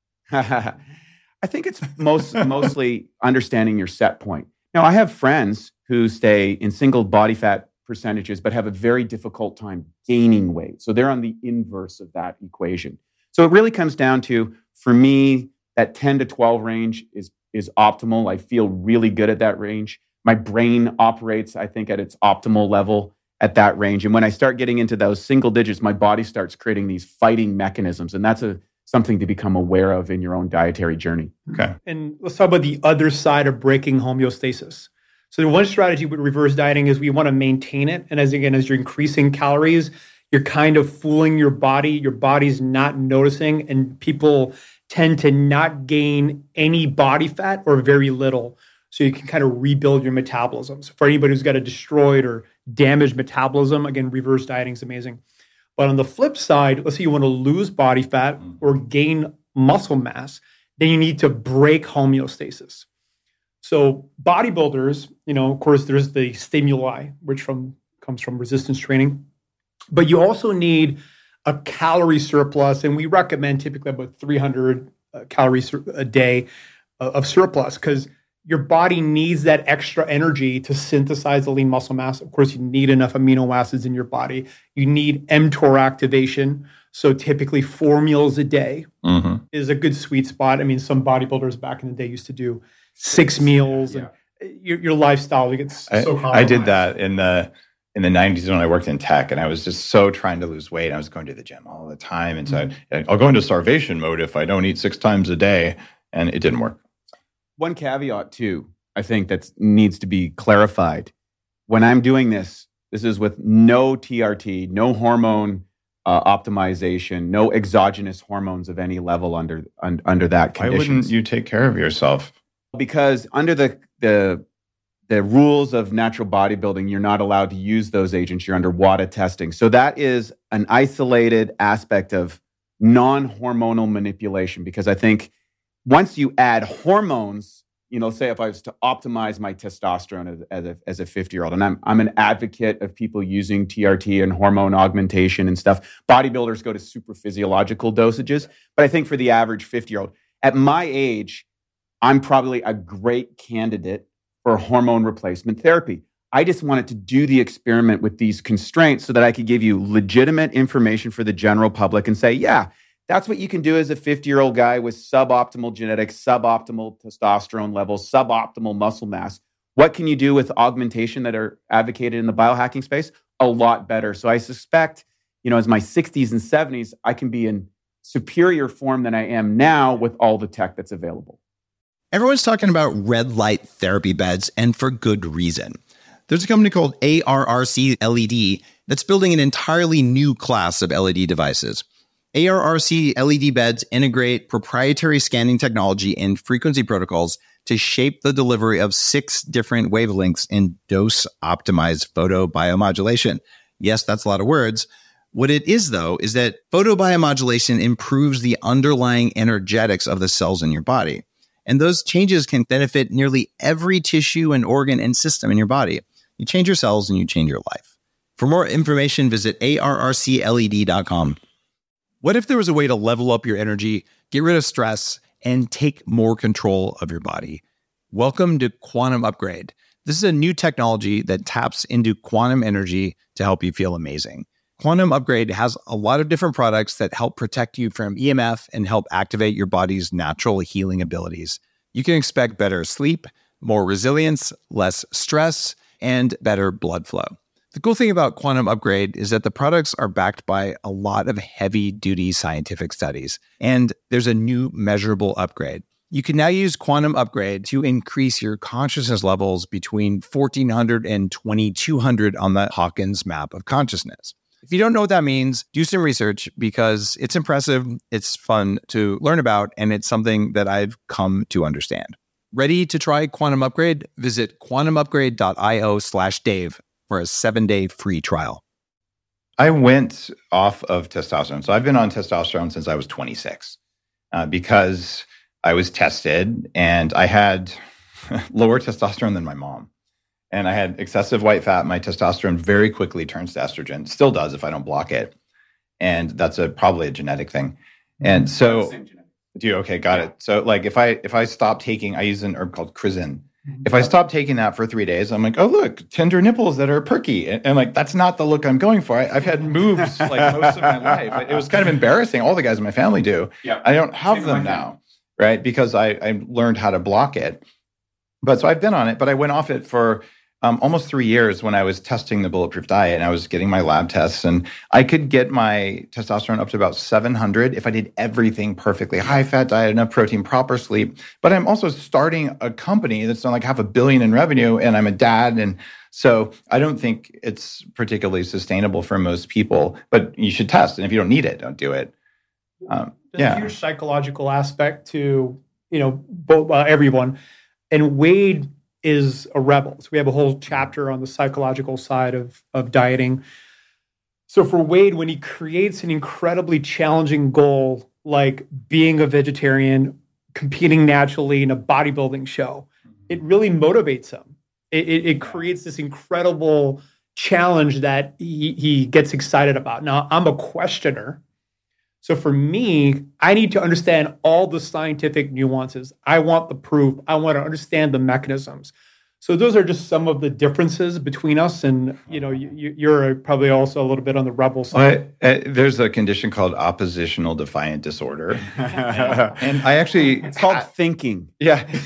[SPEAKER 4] I think it's most mostly understanding your set point. Now, I have friends who stay in single body fat percentages, but have a very difficult time gaining weight. So they're on the inverse of that equation. So it really comes down to, for me, that ten to twelve range is, is optimal. I feel really good at that range. My brain operates, I think, at its optimal level at that range. And when I start getting into those single digits, my body starts creating these fighting mechanisms. And that's a something to become aware of in your own dietary journey.
[SPEAKER 3] Okay.
[SPEAKER 5] And let's talk about the other side of breaking homeostasis. So the one strategy with reverse dieting is we want to maintain it. And as again, as you're increasing calories, you're kind of fooling your body. Your body's not noticing. And people tend to not gain any body fat or very little. So you can kind of rebuild your metabolism. So for anybody who's got a destroyed or damaged metabolism, again, reverse dieting is amazing. But on the flip side, let's say you want to lose body fat or gain muscle mass, then you need to break homeostasis. So bodybuilders, you know, of course, there's the stimuli, which from comes from resistance training. But you also need a calorie surplus, and we recommend typically about three hundred uh, calories a day uh, of surplus because your body needs that extra energy to synthesize the lean muscle mass. Of course, you need enough amino acids in your body. You need mTOR activation. So typically four meals a day mm-hmm. is a good sweet spot. I mean, some bodybuilders back in the day used to do six meals. Yeah. And your, your lifestyle gets
[SPEAKER 3] I,
[SPEAKER 5] so compromised.
[SPEAKER 3] I did that in the in the nineties when I worked in tech, and I was just so trying to lose weight. I was going to the gym all the time. And so mm-hmm. I'll go into starvation mode if I don't eat six times a day. And it didn't work.
[SPEAKER 4] One caveat, too, I think that needs to be clarified. When I'm doing this, this is with no T R T, no hormone uh, optimization, no exogenous hormones of any level under un, under that conditions.
[SPEAKER 3] Why wouldn't you take care of yourself?
[SPEAKER 4] Because under the the the rules of natural bodybuilding, you're not allowed to use those agents. You're under WADA testing. So that is an isolated aspect of non-hormonal manipulation, because I think once you add hormones, you know, say if I was to optimize my testosterone as, as a as a fifty-year-old, and I'm I'm an advocate of people using T R T and hormone augmentation and stuff. Bodybuilders go to super physiological dosages, but I think for the average fifty-year-old, at my age, I'm probably a great candidate for hormone replacement therapy. I just wanted to do the experiment with these constraints so that I could give you legitimate information for the general public and say, yeah, that's what you can do as a fifty-year-old guy with suboptimal genetics, suboptimal testosterone levels, suboptimal muscle mass. What can you do with augmentation that are advocated in the biohacking space? A lot better. So I suspect, you know, as my sixties and seventies, I can be in superior form than I am now with all the tech that's available.
[SPEAKER 2] Everyone's talking about red light therapy beds, and for good reason. There's a company called A R R C L E D that's building an entirely new class of L E D devices. A R R C L E D beds integrate proprietary scanning technology and frequency protocols to shape the delivery of six different wavelengths in dose-optimized photobiomodulation. Yes, that's a lot of words. What it is, though, is that photobiomodulation improves the underlying energetics of the cells in your body. And those changes can benefit nearly every tissue and organ and system in your body. You change your cells and you change your life. For more information, visit A R R C L E D dot com. What if there was a way to level up your energy, get rid of stress, and take more control of your body? Welcome to Quantum Upgrade. This is a new technology that taps into quantum energy to help you feel amazing. Quantum Upgrade has a lot of different products that help protect you from E M F and help activate your body's natural healing abilities. You can expect better sleep, more resilience, less stress, and better blood flow. The cool thing about Quantum Upgrade is that the products are backed by a lot of heavy-duty scientific studies, and there's a new measurable upgrade. You can now use Quantum Upgrade to increase your consciousness levels between fourteen hundred and twenty-two hundred on the Hawkins map of consciousness. If you don't know what that means, do some research because it's impressive, it's fun to learn about, and it's something that I've come to understand. Ready to try Quantum Upgrade? Visit quantum upgrade dot io slash Dave for a seven-day free trial.
[SPEAKER 3] I went off of testosterone. So I've been on testosterone since I was twenty-six uh, because I was tested and I had lower testosterone than my mom. And I had excessive white fat. My testosterone very quickly turns to estrogen. Still does if I don't block it. And that's a probably a genetic thing. And so, do you, okay, got it. So like if I if I stop taking, I use an herb called Crizin. If I stop taking that for three days, I'm like, oh, look, tender nipples that are perky. And, and like, that's not the look I'm going for. I, I've had moves like most of my life. It was kind of embarrassing. All the guys in my family do. Yeah. I don't have them now, right? Because I, I learned how to block it. But so I've been on it, but I went off it for um, almost three years when I was testing the Bulletproof diet and I was getting my lab tests. And I could get my testosterone up to about seven hundred if I did everything perfectly. High fat diet, enough protein, proper sleep. But I'm also starting a company that's done like half a billion in revenue and I'm a dad. And so I don't think it's particularly sustainable for most people, but you should test. And if you don't need it, don't do it. Um,
[SPEAKER 5] There's
[SPEAKER 3] yeah.
[SPEAKER 5] a huge psychological aspect to, you know, both, uh, everyone. And Wade is a rebel. So we have a whole chapter on the psychological side of, of dieting. So for Wade, when he creates an incredibly challenging goal, like being a vegetarian, competing naturally in a bodybuilding show, it really motivates him. It, it, it creates this incredible challenge that he, he gets excited about. Now, I'm a questioner. So for me, I need to understand all the scientific nuances. I want the proof. I want to understand the mechanisms. So those are just some of the differences between us. And, you know, you, you're probably also a little bit on the rebel side.
[SPEAKER 3] Well, uh, there's a condition called oppositional defiant disorder. And I actually...
[SPEAKER 4] It's called I, thinking.
[SPEAKER 3] Yeah. It,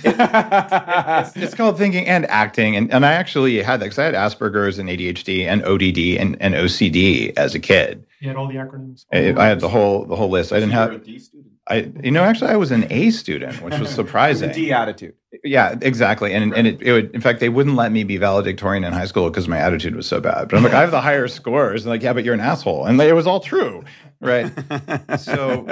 [SPEAKER 3] it, it's, it's called thinking and acting. And, and I actually had that because I had Asperger's and A D H D and O D D and, and O C D as a kid.
[SPEAKER 5] You had all the acronyms.
[SPEAKER 3] I, I had the whole the whole list. I didn't have... a D student? I, you know, actually, I was an A student, which was surprising.
[SPEAKER 4] The D attitude.
[SPEAKER 3] Yeah, exactly. And and it, it would, in fact, they wouldn't let me be valedictorian in high school because my attitude was so bad. But I'm like, I have the higher scores. And like, yeah, but you're an asshole. And like, it was all true, right? So,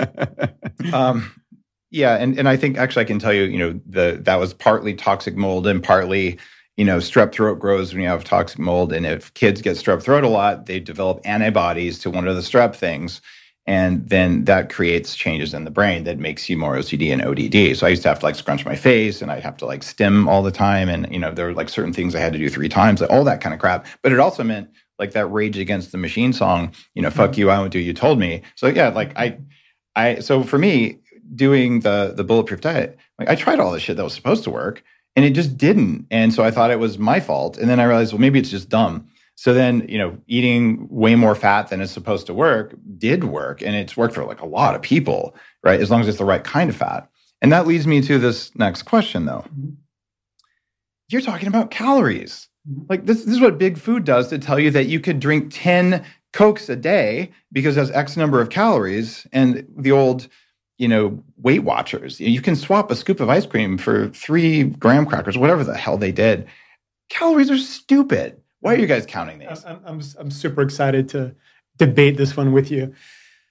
[SPEAKER 3] um, yeah, and and I think actually I can tell you, you know, the that was partly toxic mold and partly, you know, strep throat grows when you have toxic mold. And if kids get strep throat a lot, they develop antibodies to one of the strep things. And then that creates changes in the brain that makes you more O C D and O D D. So I used to have to like scrunch my face and I'd have to like stim all the time. And, you know, there were like certain things I had to do three times, like all that kind of crap. But it also meant like that Rage Against the Machine song, you know, fuck you, I won't do, you told me. So yeah, like I, I, so for me doing the, the Bulletproof diet, like I tried all this shit that was supposed to work and it just didn't. And so I thought it was my fault. And then I realized, well, maybe it's just dumb. So then, you know, eating way more fat than is supposed to work did work. And it's worked for like a lot of people, right? As long as it's the right kind of fat. And that leads me to this next question, though. Mm-hmm. You're talking about calories. Mm-hmm. Like this, this is what big food does to tell you that you could drink ten Cokes a day because it has X number of calories. And the old, you know, Weight Watchers, you can swap a scoop of ice cream for three graham crackers, whatever the hell they did. Calories are stupid. Why are you guys counting these?
[SPEAKER 5] I'm, I'm, I'm super excited to debate this one with you.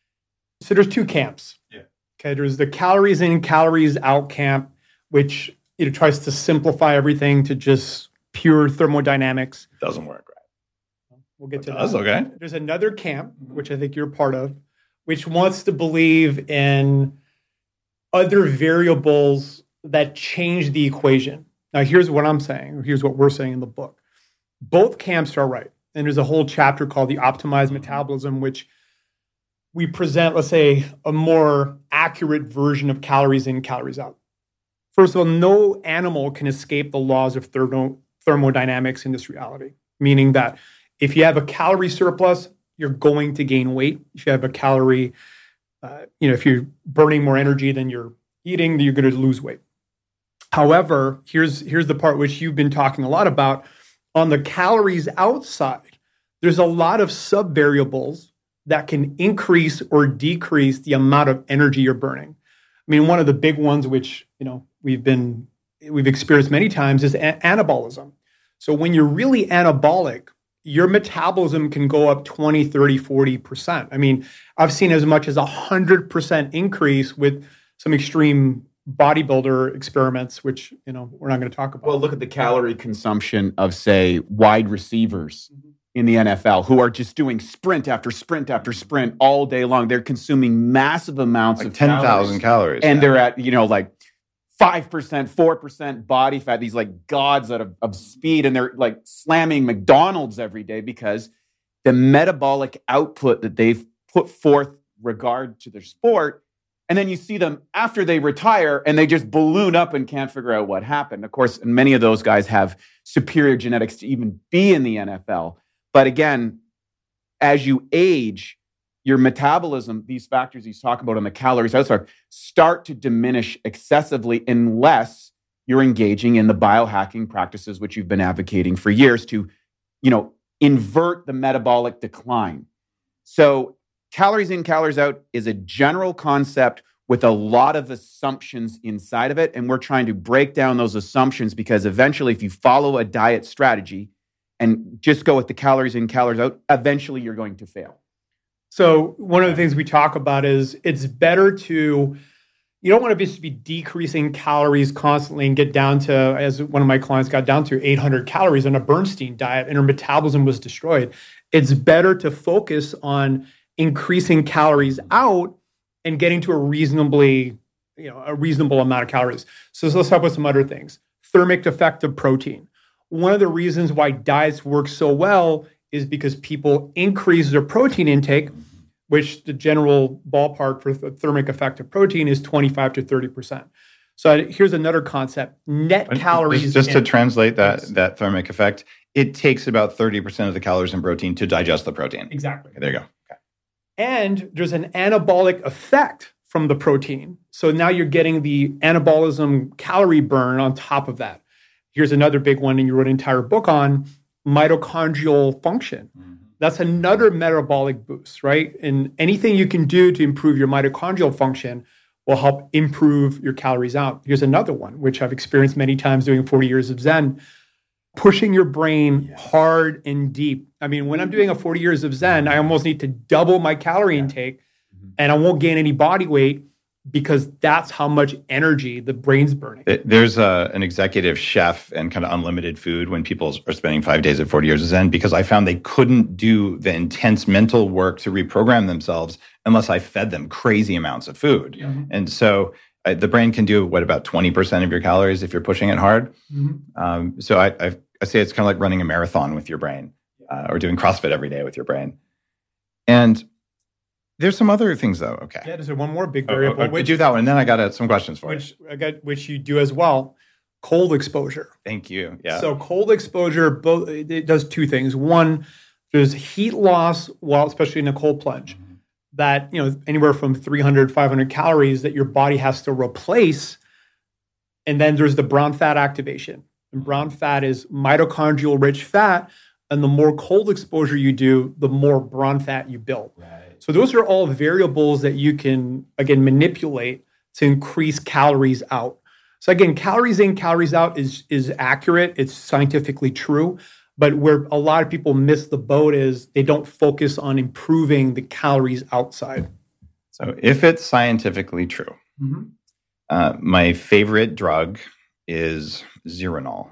[SPEAKER 5] So there's two camps.
[SPEAKER 3] Yeah.
[SPEAKER 5] Okay, there's the calories in, calories out camp, which it tries to simplify everything to just pure thermodynamics.
[SPEAKER 3] Doesn't work, right?
[SPEAKER 5] We'll get to
[SPEAKER 3] That's
[SPEAKER 5] that.
[SPEAKER 3] okay.
[SPEAKER 5] There's another camp, which I think you're part of, which wants to believe in other variables that change the equation. Now, here's what I'm saying, or here's what we're saying in the book. Both camps are right. And there's a whole chapter called The Optimized Metabolism, which we present, let's say, a more accurate version of calories in, calories out. First of all, no animal can escape the laws of thermo, thermodynamics in this reality, meaning that if you have a calorie surplus, you're going to gain weight. If you have a calorie, uh, you know, if you're burning more energy than you're eating, you're going to lose weight. However, here's, here's the part which you've been talking a lot about. On the calories outside, there's a lot of subvariables that can increase or decrease the amount of energy you're burning. I mean, one of the big ones, which, you know, we've been, we've experienced many times, is a- anabolism. So when you're really anabolic, your metabolism can go up twenty, thirty, forty percent. I mean, I've seen as much as a one hundred percent increase with some extreme bodybuilder experiments, which, you know, we're not going to talk about.
[SPEAKER 4] Well, look at the calorie consumption of, say, wide receivers mm-hmm. in the N F L who are just doing sprint after sprint after sprint all day long. They're consuming massive amounts
[SPEAKER 3] like
[SPEAKER 4] of
[SPEAKER 3] ten thousand calories.
[SPEAKER 4] And
[SPEAKER 3] yeah.
[SPEAKER 4] they're at, you know, like five percent, four percent body fat, these like gods out of, of speed. And they're like slamming McDonald's every day because the metabolic output that they've put forth regard to their sport. And then you see them after they retire and they just balloon up and can't figure out what happened. Of course, many of those guys have superior genetics to even be in the N F L. But again, as you age, your metabolism, these factors he's talking about on the calories outside, start to diminish excessively unless you're engaging in the biohacking practices which you've been advocating for years to, you know, invert the metabolic decline. So calories in, calories out is a general concept with a lot of assumptions inside of it. And we're trying to break down those assumptions because eventually if you follow a diet strategy and just go with the calories in, calories out, eventually you're going to fail.
[SPEAKER 5] So one of the things we talk about is it's better to, you don't want to just be decreasing calories constantly and get down to, as one of my clients got down to eight hundred calories on a Bernstein diet and her metabolism was destroyed. It's better to focus on increasing calories out and getting to a reasonably, you know, a reasonable amount of calories. So, so let's talk about some other things. Thermic effect of protein. One of the reasons why diets work so well is because people increase their protein intake, which the general ballpark for the thermic effect of protein is twenty-five to thirty percent. So here's another concept. Net calories.
[SPEAKER 3] Just, just to
[SPEAKER 5] in,
[SPEAKER 3] translate that,
[SPEAKER 5] yes.
[SPEAKER 3] that thermic effect, it takes about thirty percent of the calories in protein to digest the protein.
[SPEAKER 5] Exactly.
[SPEAKER 3] Okay, there you go. Okay.
[SPEAKER 5] And there's an anabolic effect from the protein. So now you're getting the anabolism calorie burn on top of that. Here's another big one, and you wrote an entire book on mitochondrial function. Mm-hmm. That's another metabolic boost, right? And anything you can do to improve your mitochondrial function will help improve your calories out. Here's another one, which I've experienced many times doing forty years of Zen. Pushing your brain yes. hard and deep. I mean, when I'm doing a forty years of Zen, I almost need to double my calorie intake mm-hmm. and I won't gain any body weight because that's how much energy the brain's burning.
[SPEAKER 3] There's a, an executive chef and kind of unlimited food when people are spending five days at forty years of Zen because I found they couldn't do the intense mental work to reprogram themselves unless I fed them crazy amounts of food. Mm-hmm. And so uh, the brain can do, what, about twenty percent of your calories if you're pushing it hard. Mm-hmm. Um, so I, I I say it's kind of like running a marathon with your brain uh, or doing CrossFit every day with your brain. And there's some other things, though. Okay.
[SPEAKER 5] Yeah, there's one more big variable.
[SPEAKER 3] Oh, oh, which, do that one, and then I got uh, some questions for
[SPEAKER 5] which,
[SPEAKER 3] you.
[SPEAKER 5] I got, which you do as well. Cold exposure.
[SPEAKER 3] Thank you. Yeah.
[SPEAKER 5] So cold exposure, both it does two things. One, there's heat loss, while especially in a cold plunge, mm-hmm. that, you know, anywhere from three hundred, five hundred calories that your body has to replace. And then there's the brown fat activation. And brown fat is mitochondrial rich fat. And the more cold exposure you do, the more brown fat you build. Right. So those are all variables that you can, again, manipulate to increase calories out. So again, calories in, calories out is, is accurate. It's scientifically true. But where a lot of people miss the boat is they don't focus on improving the calories outside.
[SPEAKER 3] So if it's scientifically true, mm-hmm. uh, my favorite drug is zeranol.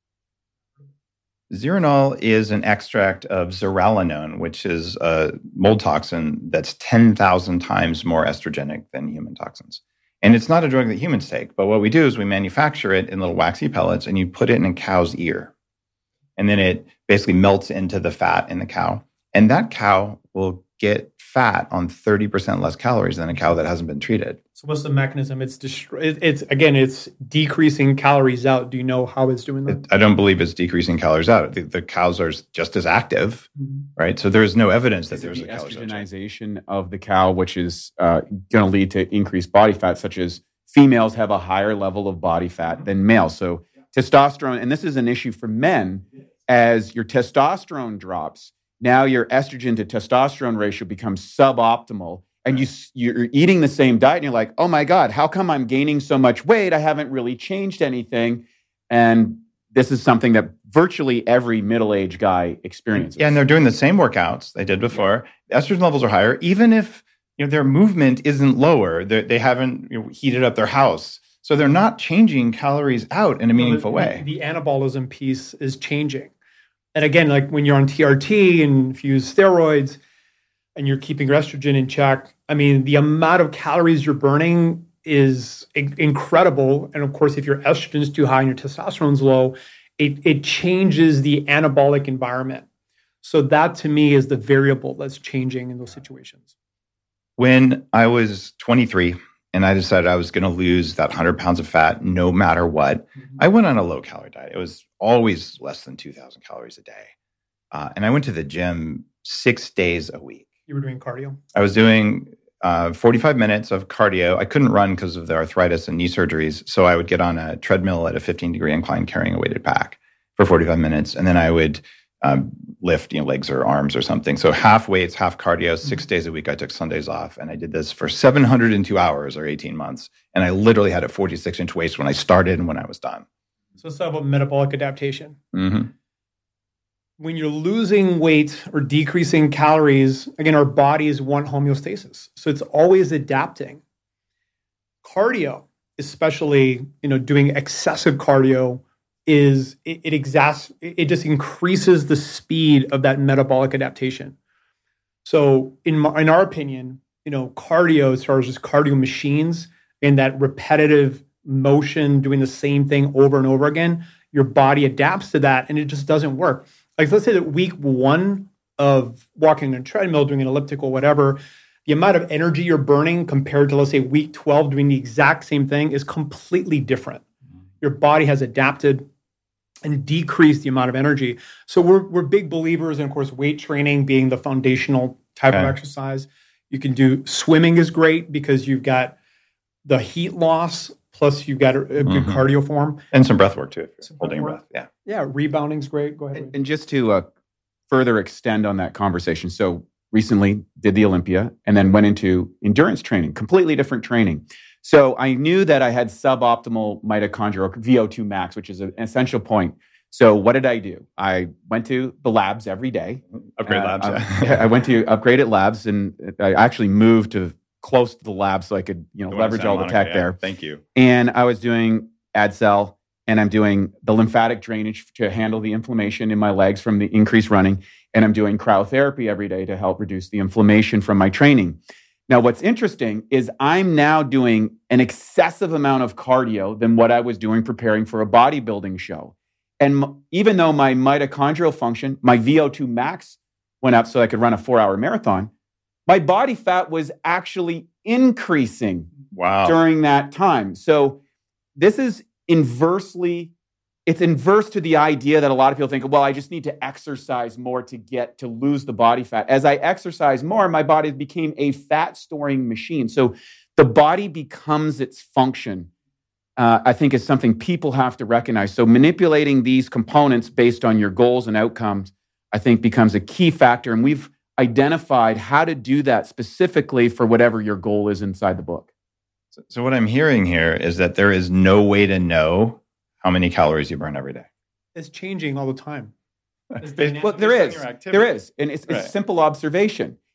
[SPEAKER 3] Zeranol is an extract of zearalenone, which is a mold toxin that's ten thousand times more estrogenic than human toxins. And it's not a drug that humans take, but what we do is we manufacture it in little waxy pellets and you put it in a cow's ear. And then it basically melts into the fat in the cow. And that cow will get fat on thirty percent less calories than a cow that hasn't been treated.
[SPEAKER 5] So what's the mechanism? It's destroy- It's again, it's decreasing calories out. Do you know how it's doing that?
[SPEAKER 3] It, I don't believe it's decreasing calories out. The, the cows are just as active,
[SPEAKER 5] mm-hmm.
[SPEAKER 3] right? So there is no evidence that
[SPEAKER 4] is
[SPEAKER 3] there's
[SPEAKER 4] the
[SPEAKER 3] a calorie
[SPEAKER 4] estrogenization of the cow, which is uh, going to lead to increased body fat, such as females have a higher level of body fat than males. So testosterone, and this is an issue for men, as your testosterone drops, now your estrogen to testosterone ratio becomes suboptimal. And you, you're eating the same diet and you're like, oh my God, how come I'm gaining so much weight? I haven't really changed anything. And this is something that virtually every middle-aged guy experiences.
[SPEAKER 3] Yeah, and they're doing the same workouts they did before. The estrogen levels are higher, even if you know their movement isn't lower. They, they haven't you know, heated up their house. So they're not changing calories out in a meaningful
[SPEAKER 5] the,
[SPEAKER 3] way.
[SPEAKER 5] The anabolism piece is changing. And again, like when you're on T R T and if you use steroids and you're keeping your estrogen in check, I mean, the amount of calories you're burning is in- incredible. And of course, if your estrogen is too high and your testosterone's low, it, it changes the anabolic environment. So that to me is the variable that's changing in those situations.
[SPEAKER 3] When I was twenty-three and I decided I was going to lose that one hundred pounds of fat no matter what, mm-hmm. I went on a low-calorie diet. It was always less than two thousand calories a day. Uh, and I went to the gym six days a week.
[SPEAKER 5] You were doing cardio?
[SPEAKER 3] I was doing uh, forty-five minutes of cardio. I couldn't run because of the arthritis and knee surgeries. So I would get on a treadmill at a fifteen degree incline carrying a weighted pack for forty-five minutes. And then I would um, lift you know, legs or arms or something. So half weights, half cardio, six mm-hmm. days a week. I took Sundays off. And I did this for seven hundred two hours or eighteen months. And I literally had a forty-six inch waist when I started and when I was done.
[SPEAKER 5] So it's about metabolic adaptation.
[SPEAKER 3] Mm-hmm.
[SPEAKER 5] When you're losing weight or decreasing calories, again, our bodies want homeostasis. So it's always adapting. Cardio, especially, you know, doing excessive cardio is, it, it exas- it just increases the speed of that metabolic adaptation. So in my, in our opinion, you know, cardio, as far as just cardio machines and that repetitive motion, doing the same thing over and over again, your body adapts to that and it just doesn't work. Like let's say that week one of walking on a treadmill, doing an elliptical, whatever, the amount of energy you're burning compared to, let's say, week twelve doing the exact same thing is completely different. Your body has adapted and decreased the amount of energy. So we're we're big believers in, of course, weight training being the foundational type okay. of exercise. You can do swimming is great because you've got the heat loss, plus you've got a, a good mm-hmm. cardio form.
[SPEAKER 3] And some breath work too, if you're holding your breath. Yeah.
[SPEAKER 5] Yeah, rebounding's great. Go ahead.
[SPEAKER 4] And, and just to uh, further extend on that conversation, so recently did the Olympia and then went into endurance training, completely different training. So I knew that I had suboptimal mitochondria, or V O two max, which is an essential point. So what did I do? I went to the labs every day.
[SPEAKER 3] Upgrade
[SPEAKER 4] uh,
[SPEAKER 3] labs.
[SPEAKER 4] I, I went to Upgraded Labs, and I actually moved to close to the lab so I could, you know, leverage all the tech
[SPEAKER 3] yeah.
[SPEAKER 4] there.
[SPEAKER 3] Thank you.
[SPEAKER 4] And I was doing AdCell, and I'm doing the lymphatic drainage to handle the inflammation in my legs from the increased running. And I'm doing cryotherapy every day to help reduce the inflammation from my training. Now, what's interesting is I'm now doing an excessive amount of cardio than what I was doing preparing for a bodybuilding show. And m- even though my mitochondrial function, my V O two max went up so I could run a four-hour marathon, my body fat was actually increasing
[SPEAKER 3] wow.
[SPEAKER 4] during that time. So this is inversely, it's inverse to the idea that a lot of people think, well, I just need to exercise more to get, to lose the body fat. As I exercise more, my body became a fat storing machine. So the body becomes its function, uh, I think is something people have to recognize. So manipulating these components based on your goals and outcomes, I think becomes a key factor. And we've identified how to do that specifically for whatever your goal is inside the book.
[SPEAKER 3] So, so what I'm hearing here is that there is no way to know how many calories you burn every day.
[SPEAKER 5] It's changing all the time.
[SPEAKER 4] Well, there is. There is. And it's,
[SPEAKER 3] right.
[SPEAKER 4] it's simple observation.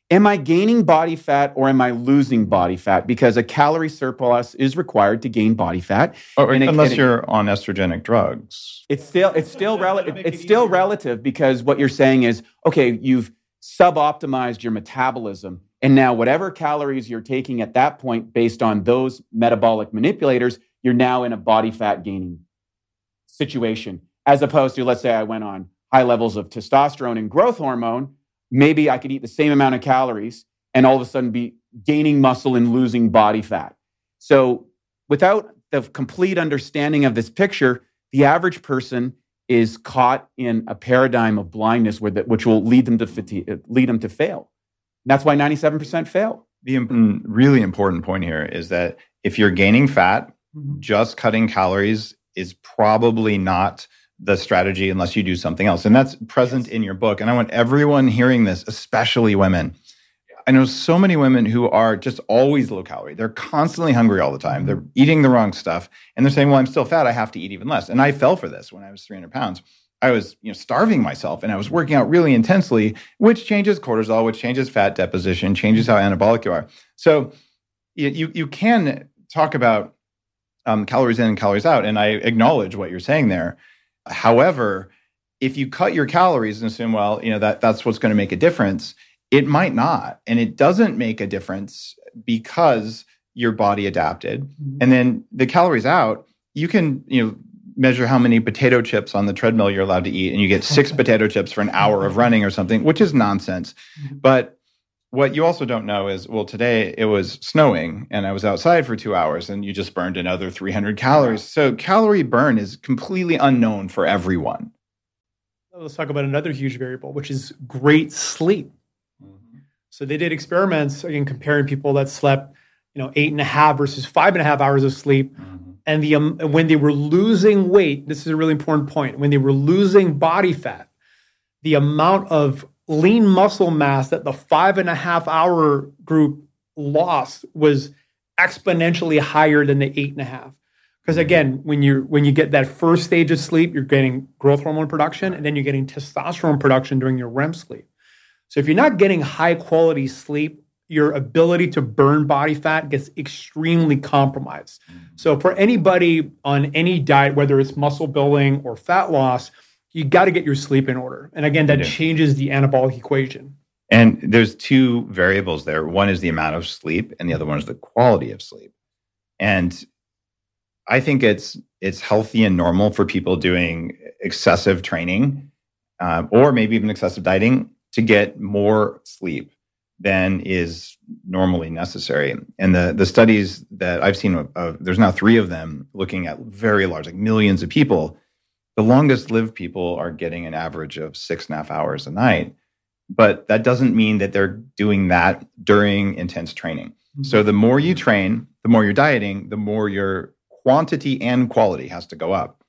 [SPEAKER 4] am I gaining body fat or am I losing body fat? Because a calorie surplus is required to gain body fat.
[SPEAKER 3] Or,
[SPEAKER 4] and it,
[SPEAKER 3] unless
[SPEAKER 4] and it,
[SPEAKER 3] you're on estrogenic drugs.
[SPEAKER 4] It's still it's still relative. It's still relative because what you're saying is, okay, you've suboptimized your metabolism, and now whatever calories you're taking at that point, based on those metabolic manipulators, you're now in a body fat gaining situation. As opposed to, let's say, I went on high levels of testosterone and growth hormone. Maybe I could eat the same amount of calories and all of a sudden be gaining muscle and losing body fat. So without the complete understanding of this picture, the average person is caught in a paradigm of blindness where that, which will lead them to fatigue, lead them to fail. And that's why ninety-seven percent fail.
[SPEAKER 3] The imp- really important point here is that if you're gaining fat, mm-hmm. just cutting calories is probably not the strategy unless you do something else. And that's present in your book. And I want everyone hearing this, especially women. I know so many women who are just always low calorie. They're constantly hungry all the time. They're eating the wrong stuff. And they're saying, well, I'm still fat. I have to eat even less. And I fell for this when I was three hundred pounds. I was, you know, starving myself and I was working out really intensely, which changes cortisol, which changes fat deposition, changes how anabolic you are. So you, you can talk about um, calories in and calories out. And I acknowledge what you're saying there. However, if you cut your calories and assume, well, you know, that that's what's going to make a difference, it might not. And it doesn't make a difference because your body adapted. Mm-hmm. And then the calories out, you can, you know, measure how many potato chips on the treadmill you're allowed to eat, and you get six potato chips for an hour of running or something, which is nonsense. Mm-hmm. But what you also don't know is, well, today it was snowing and I was outside for two hours and you just burned another three hundred calories. So calorie burn is completely unknown for everyone.
[SPEAKER 5] Let's talk about another huge variable, which is great sleep. Mm-hmm. So they did experiments, again, comparing people that slept, you know, eight and a half versus five and a half hours of sleep. Mm-hmm. And the um, when they were losing weight, this is a really important point, when they were losing body fat, the amount of lean muscle mass that the five and a half hour group lost was exponentially higher than the eight and a half. Because again, when you when you get that first stage of sleep, you're getting growth hormone production, and then you're getting testosterone production during your R E M sleep. So if you're not getting high quality sleep, your ability to burn body fat gets extremely compromised. So for anybody on any diet, whether it's muscle building or fat loss, you got to get your sleep in order. And again, that changes the anabolic equation.
[SPEAKER 3] And there's two variables there. One is the amount of sleep, and the other one is the quality of sleep. And I think it's it's healthy and normal for people doing excessive training uh, or maybe even excessive dieting to get more sleep than is normally necessary. And the the studies that I've seen, uh, there's now three of them looking at very large, like millions of people. The longest lived people are getting an average of six and a half hours a night. But that doesn't mean that they're doing that during intense training. Mm-hmm. So the more you train, the more you're dieting, the more your quantity and quality has to go up.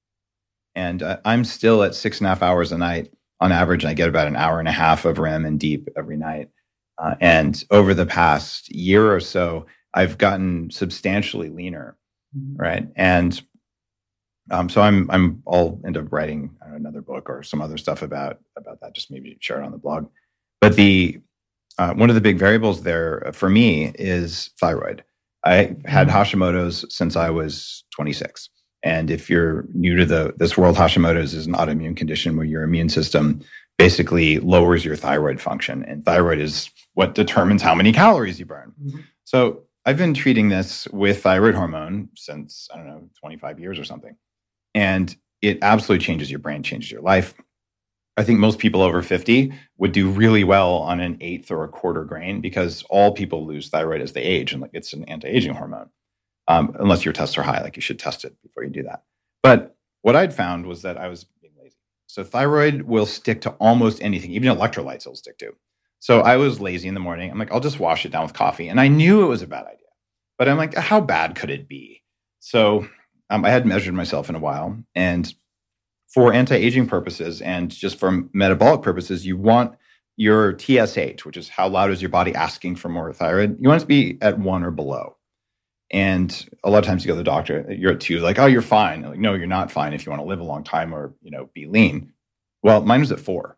[SPEAKER 3] And uh, I'm still at six and a half hours a night on average. And I get about an hour and a half of R E M and deep every night. Uh, and over the past year or so, I've gotten substantially leaner, mm-hmm. right? And Um, so I'm I'm I'll end up writing uh, another book or some other stuff about about that. Just maybe share it on the blog. But the uh, one of the big variables there for me is thyroid. I had Hashimoto's since I was twenty-six, and if you're new to the this world, Hashimoto's is an autoimmune condition where your immune system basically lowers your thyroid function, and thyroid is what determines how many calories you burn. Mm-hmm. So I've been treating this with thyroid hormone since I don't know twenty-five years or something. And it absolutely changes your brain, changes your life. I think most people over fifty would do really well on an eighth or a quarter grain because all people lose thyroid as they age, and like it's an anti-aging hormone. Um, unless your tests are high, like you should test it before you do that. But what I'd found was that I was being lazy. So thyroid will stick to almost anything, even electrolytes it'll stick to. So I was lazy in the morning. I'm like, I'll just wash it down with coffee. And I knew it was a bad idea. But I'm like, how bad could it be? So Um, I hadn't measured myself in a while. And for anti-aging purposes and just for metabolic purposes, you want your T S H, which is how loud is your body asking for more thyroid, you want it to be at one or below. And a lot of times you go to the doctor, you're at two, like, oh, you're fine. Like, no, you're not fine if you want to live a long time or, you know, be lean. Well, mine was at four.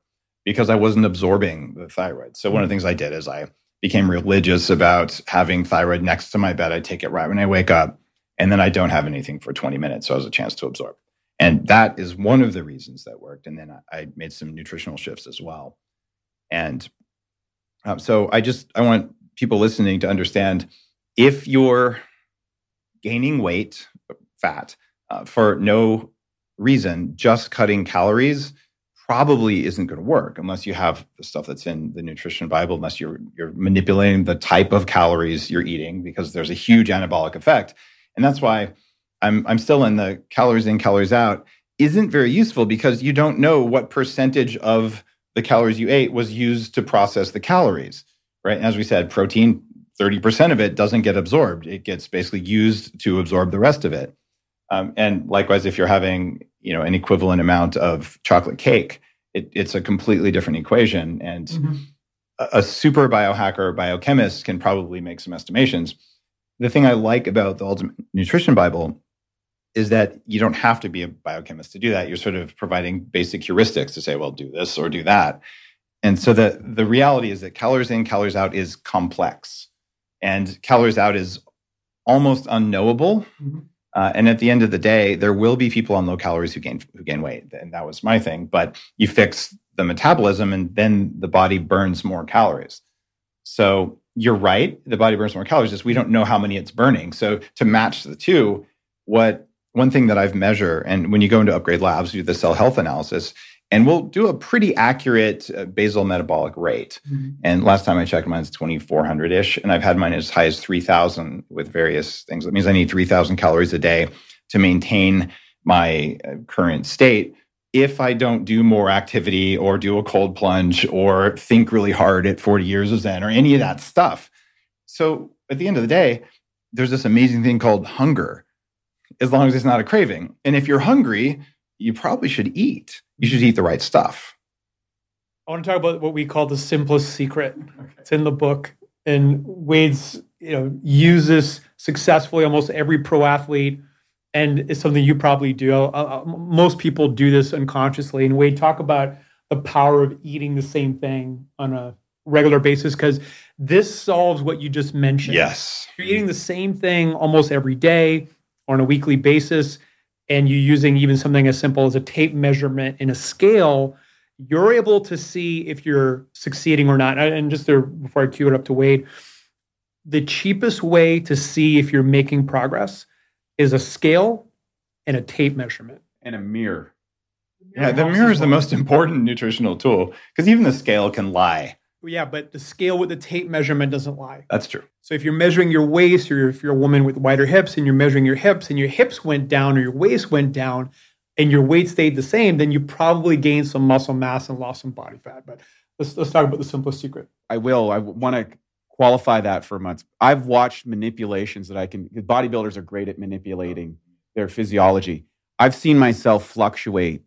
[SPEAKER 3] because I wasn't absorbing the thyroid. So one of the things I did is I became religious about having thyroid next to my bed. I take it right when I wake up, and then I don't have anything for twenty minutes. So I has a chance to absorb. And that is one of the reasons that worked. And then I, I made some nutritional shifts as well. And um, so I just, I want people listening to understand, if you're gaining weight, fat, uh, for no reason, just cutting calories probably isn't going to work unless you have the stuff that's in the Nutrition Bible, unless you're you're manipulating the type of calories you're eating, because there's a huge anabolic effect. And that's why I'm I'm still in the calories in, calories out isn't very useful, because you don't know what percentage of the calories you ate was used to process the calories, right? And as we said, protein, thirty percent of it doesn't get absorbed. It gets basically used to absorb the rest of it. Um, and likewise, if you're having, you know, an equivalent amount of chocolate cake, it, it's a completely different equation. And mm-hmm. a, a super biohacker or biochemist can probably make some estimations. The thing I like about the Ultimate Nutrition Bible is that you don't have to be a biochemist to do that. You're sort of providing basic heuristics to say, well, do this or do that. And so the, the reality is that calories in, calories out is complex. And calories out is almost unknowable. Mm-hmm. Uh, and at the end of the day, there will be people on low calories who gain who gain weight. And that was my thing. But you fix the metabolism, and then the body burns more calories. So you're right. The body burns more calories. Just we don't know how many it's burning. So to match the two, what one thing that I've measured, and when you go into Upgrade Labs, we do the cell health analysis, and we'll do a pretty accurate uh, basal metabolic rate. Mm-hmm. And last time I checked, mine's twenty-four hundred-ish, and I've had mine as high as three thousand with various things. That means I need three thousand calories a day to maintain my uh, current state if I don't do more activity or do a cold plunge or think really hard at forty years of Zen or any of that stuff. So at the end of the day, there's this amazing thing called hunger, as long as it's not a craving. And if you're hungry, you probably should eat. You should eat the right stuff.
[SPEAKER 5] I want to talk about what we call the simplest secret. Okay. It's in the book, and Wade's, you know, uses successfully almost every pro athlete, and it's something you probably do. Uh, most people do this unconsciously. And Wade, talk about the power of eating the same thing on a regular basis, because this solves what you just mentioned.
[SPEAKER 3] Yes.
[SPEAKER 5] You're eating the same thing almost every day or on a weekly basis, and you're using even something as simple as a tape measurement in a scale, you're able to see if you're succeeding or not. And just there, before I cue it up to Wade, the cheapest way to see if you're making progress is a scale and a tape measurement.
[SPEAKER 4] And a mirror.
[SPEAKER 3] Yeah, the mirror is the most important nutritional tool, because even the scale can lie.
[SPEAKER 5] Yeah, but the scale with the tape measurement doesn't lie.
[SPEAKER 3] That's true.
[SPEAKER 5] So if you're measuring your waist, or if you're a woman with wider hips and you're measuring your hips and your hips went down or your waist went down and your weight stayed the same, then you probably gained some muscle mass and lost some body fat. But let's let's talk about the simplest secret.
[SPEAKER 4] I will. I want to qualify that for months. I've watched manipulations that I can, bodybuilders are great at manipulating their physiology. I've seen myself fluctuate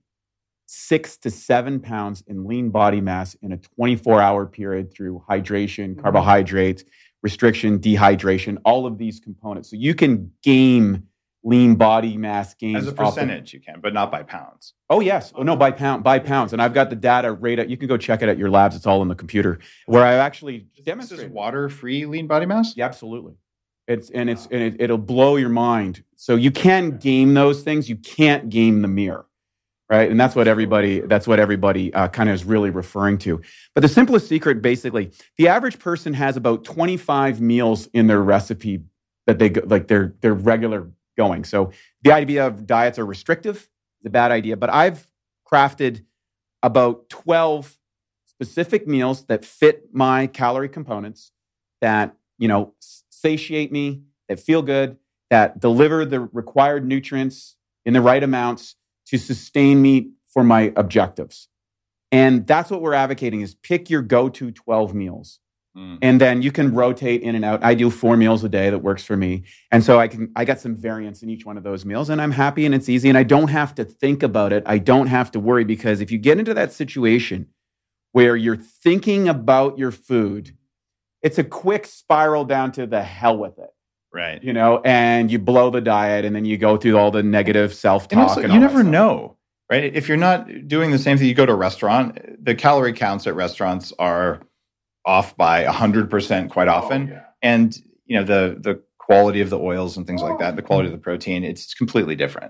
[SPEAKER 4] six to seven pounds in lean body mass in a twenty-four hour period through hydration, mm-hmm. carbohydrates, restriction, dehydration, all of these components. So you can game lean body mass gains.
[SPEAKER 3] As a percentage, the, you can, but not by pounds.
[SPEAKER 4] Oh, yes. Oh, no, by pound, by pounds. And I've got the data right at, you can go check it at your labs. It's all in the computer, where I actually demonstrate.
[SPEAKER 3] This is water-free lean body mass?
[SPEAKER 4] Yeah, absolutely. It's and it's and it, it'll blow your mind. So you can game those things. You can't game the mirror, right? And that's what everybody that's what everybody uh, kind of is really referring to. But the simplest secret, basically, the average person has about twenty-five meals in their recipe that they go, like their their regular going. So the idea of diets are restrictive is a bad idea. But I've crafted about twelve specific meals that fit my calorie components that, you know, satiate me, that feel good, that deliver the required nutrients in the right amounts to sustain me for my objectives. And that's what we're advocating, is pick your go-to twelve meals. Mm. And then you can rotate in and out. I do four meals a day. That works for me. And so I can I got some variance in each one of those meals, and I'm happy and it's easy, and I don't have to think about it. I don't have to worry, because if you get into that situation where you're thinking about your food, it's a quick spiral down to the hell with it.
[SPEAKER 3] Right.
[SPEAKER 4] You know, and you blow the diet, and then you go through all the negative self-talk.
[SPEAKER 3] And also,
[SPEAKER 4] and
[SPEAKER 3] you
[SPEAKER 4] all
[SPEAKER 3] never
[SPEAKER 4] that
[SPEAKER 3] know. right? If you're not doing the same thing, you go to a restaurant, the calorie counts at restaurants are off by one hundred percent quite often.
[SPEAKER 4] Oh, yeah.
[SPEAKER 3] And, you know, the the quality of the oils and things like that, the quality of the protein, it's completely different.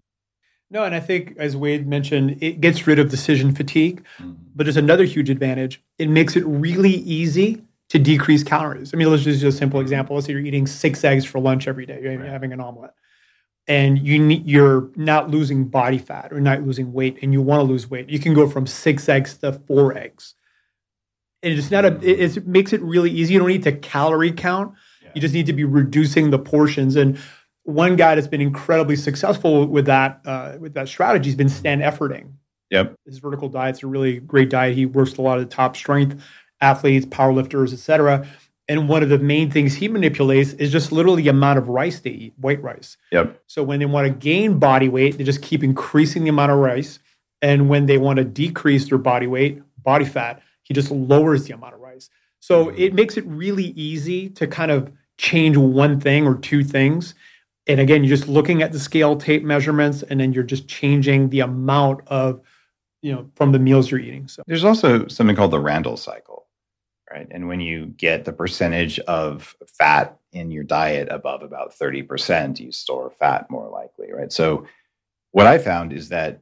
[SPEAKER 5] No, and I think, as Wade mentioned, it gets rid of decision fatigue.
[SPEAKER 3] Mm-hmm.
[SPEAKER 5] But there's another huge advantage. It makes it really easy to decrease calories. I mean, let's just do a simple example. Let's say you're eating six eggs for lunch every day. You're
[SPEAKER 3] Right.
[SPEAKER 5] having an omelet. And you need, you're not losing body fat or not losing weight, and you want to lose weight. You can go from six eggs to four eggs. And it's not a, it, it makes it really easy. You don't need to calorie count.
[SPEAKER 3] Yeah.
[SPEAKER 5] You just need to be reducing the portions. And one guy that's been incredibly successful with that, uh, with that strategy has been Stan Efferding.
[SPEAKER 3] Yep.
[SPEAKER 5] His vertical diet's a really great diet. He works with a lot of the top strength athletes, powerlifters, et cetera. And one of the main things he manipulates is just literally the amount of rice they eat, white rice.
[SPEAKER 3] Yep.
[SPEAKER 5] So when they want to gain body weight, they just keep increasing the amount of rice. And when they want to decrease their body weight, body fat, he just lowers the amount of rice. So it makes it really easy to kind of change one thing or two things. And again, you're just looking at the scale tape measurements, and then you're just changing the amount of, you know, from the meals you're eating. So
[SPEAKER 3] There's also something called the Randall cycle, right? And when you get the percentage of fat in your diet above about thirty percent, you store fat more likely, right? So what I found is that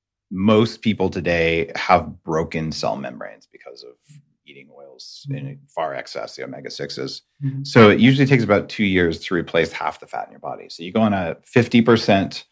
[SPEAKER 3] most people today have broken cell membranes because of eating oils mm-hmm. in far excess, the omega sixes. Mm-hmm. So it usually takes about two years to replace half the fat in your body. So you go on a fifty percent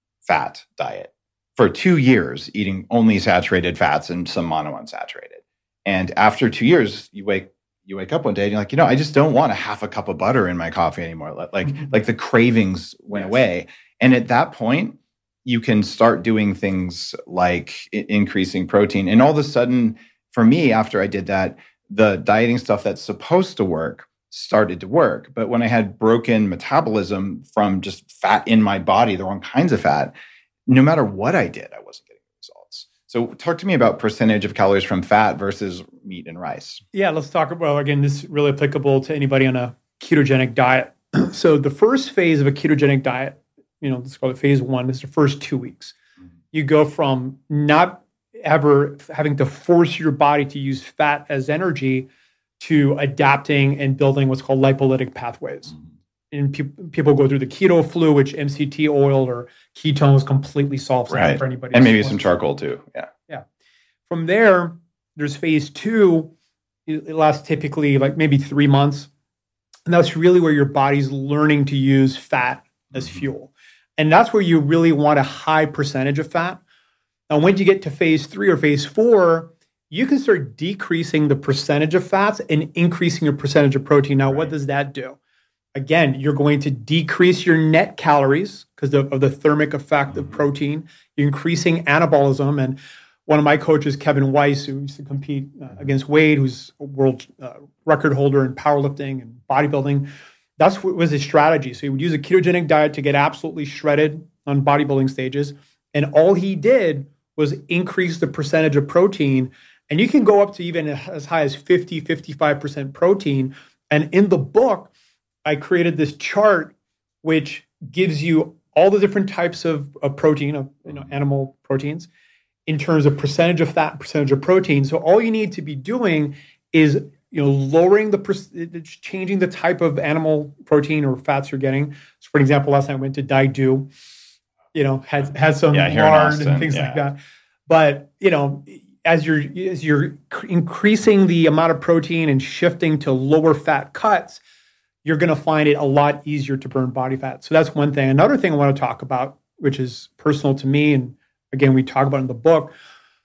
[SPEAKER 3] fat diet for two years, eating only saturated fats and some monounsaturated. And after two years, you wake you wake up one day and you're like, you know, I just don't want a half a cup of butter in my coffee anymore. Like, mm-hmm. like the cravings went yes. away. And at that point, you can start doing things like I- increasing protein. And all of a sudden, for me, after I did that, the dieting stuff that's supposed to work started to work. But when I had broken metabolism from just fat in my body, the wrong kinds of fat, no matter what I did, I wasn't getting results. So talk to me about percentage of calories from fat versus meat and rice.
[SPEAKER 5] Yeah, let's talk about, well, again, this is really applicable to anybody on a ketogenic diet. So the first phase of a ketogenic diet, you know, let's call it phase one, is the first two weeks. Mm-hmm. You go from not ever having to force your body to use fat as energy to adapting and building what's called lipolytic pathways. Mm-hmm. And pe- people go through the keto flu, which M C T oil or ketones completely solves
[SPEAKER 3] right.
[SPEAKER 5] that for anybody.
[SPEAKER 3] And maybe some charcoal too. Yeah.
[SPEAKER 5] Yeah. From there, there's phase two. It lasts typically like maybe three months. And that's really where your body's learning to use fat as mm-hmm. fuel. And that's where you really want a high percentage of fat. Now, when you get to phase three or phase four, you can start decreasing the percentage of fats and increasing your percentage of protein. Now, right. what does that do? Again, you're going to decrease your net calories because of, of the thermic effect mm-hmm. of protein. You're increasing anabolism. And one of my coaches, Kevin Weiss, who used to compete uh, against Wade, who's a world uh, record holder in powerlifting and bodybuilding, that's what was his strategy. So he would use a ketogenic diet to get absolutely shredded on bodybuilding stages. And all he did was increase the percentage of protein. And you can go up to even as high as fifty, fifty-five percent protein. And in the book, I created this chart which gives you all the different types of, of protein, of you know, animal proteins, in terms of percentage of fat, percentage of protein. So all you need to be doing is you know lowering the changing the type of animal protein or fats you're getting. So for example, last night I went to Daidu, you know, had had some
[SPEAKER 3] yeah,
[SPEAKER 5] lard and things yeah. like that. But you know, as you're as you're increasing the amount of protein and shifting to lower fat cuts, you're going to find it a lot easier to burn body fat. So that's one thing. Another thing I want to talk about, which is personal to me, and again, we talk about in the book,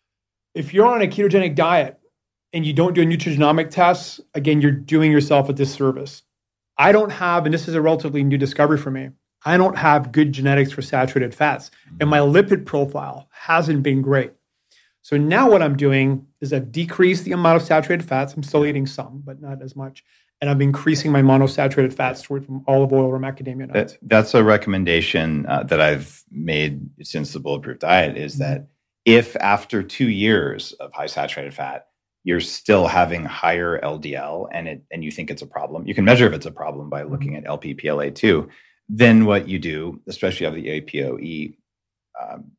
[SPEAKER 5] if you're on a ketogenic diet and you don't do a nutrigenomic test, again, you're doing yourself a disservice. I don't have, and this is a relatively new discovery for me, I don't have good genetics for saturated fats. And my lipid profile hasn't been great. So now what I'm doing is I've decreased the amount of saturated fats. I'm still eating some, but not as much. And I'm increasing my monosaturated fats from olive oil or macadamia nuts.
[SPEAKER 3] That, that's a recommendation uh, that I've made since the Bulletproof Diet is that if after two years of high saturated fat, you're still having higher L D L and it and you think it's a problem, you can measure if it's a problem by looking at L P P L A two. Then what you do, especially of the A P O E um,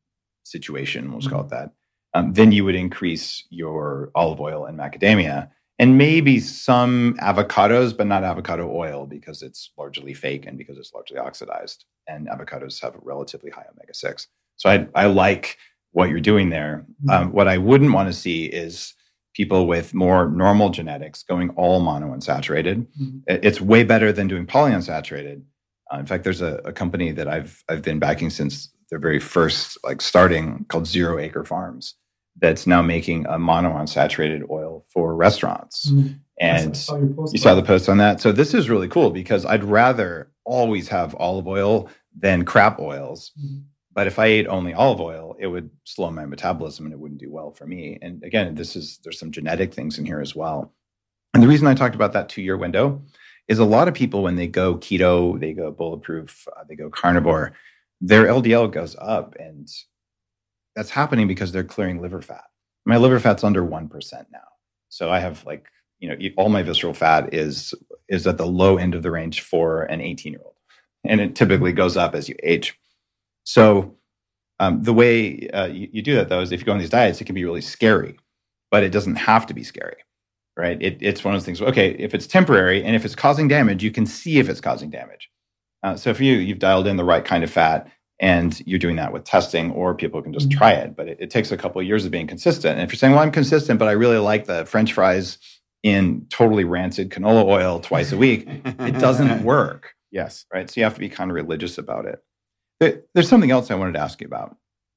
[SPEAKER 3] situation, let's call it that, um, then you would increase your olive oil and macadamia and maybe some avocados, but not avocado oil because it's largely fake and because it's largely oxidized. And avocados have a relatively high omega six. So I, I like what you're doing there. Mm-hmm. Um, what I wouldn't want to see is people with more normal genetics going all monounsaturated. Mm-hmm. It's way better than doing polyunsaturated. Uh, in fact, there's a, a company that I've I've been backing since their very first like starting called Zero Acre Farms that's now making a monounsaturated oil for restaurants. Mm-hmm. And saw you saw the post on that. So this is really cool because I'd rather always have olive oil than crap oils. Mm-hmm. But if I ate only olive oil, it would slow my metabolism and it wouldn't do well for me. And again, this is there's some genetic things in here as well. And the reason I talked about that two-year window is a lot of people, when they go keto, they go bulletproof, uh, they go carnivore, their L D L goes up. And that's happening because they're clearing liver fat. My liver fat's under one percent now. So I have like, you know, all my visceral fat is is at the low end of the range for an eighteen-year-old. And it typically goes up as you age. So um, the way uh, you, you do that, though, is if you go on these diets, it can be really scary, but it doesn't have to be scary, right? It, it's one of those things, okay, if it's temporary and if it's causing damage, you can see if it's causing damage. Uh, so for you, you've dialed in the right kind of fat and you're doing that with testing, or people can just try it, but it, it takes a couple of years of being consistent. And if you're saying, well, I'm consistent, but I really like the French fries in totally rancid canola oil twice a week, it doesn't work.
[SPEAKER 4] Yes.
[SPEAKER 3] Right. So you have to be kind of religious about it. There's something else I wanted to ask you about.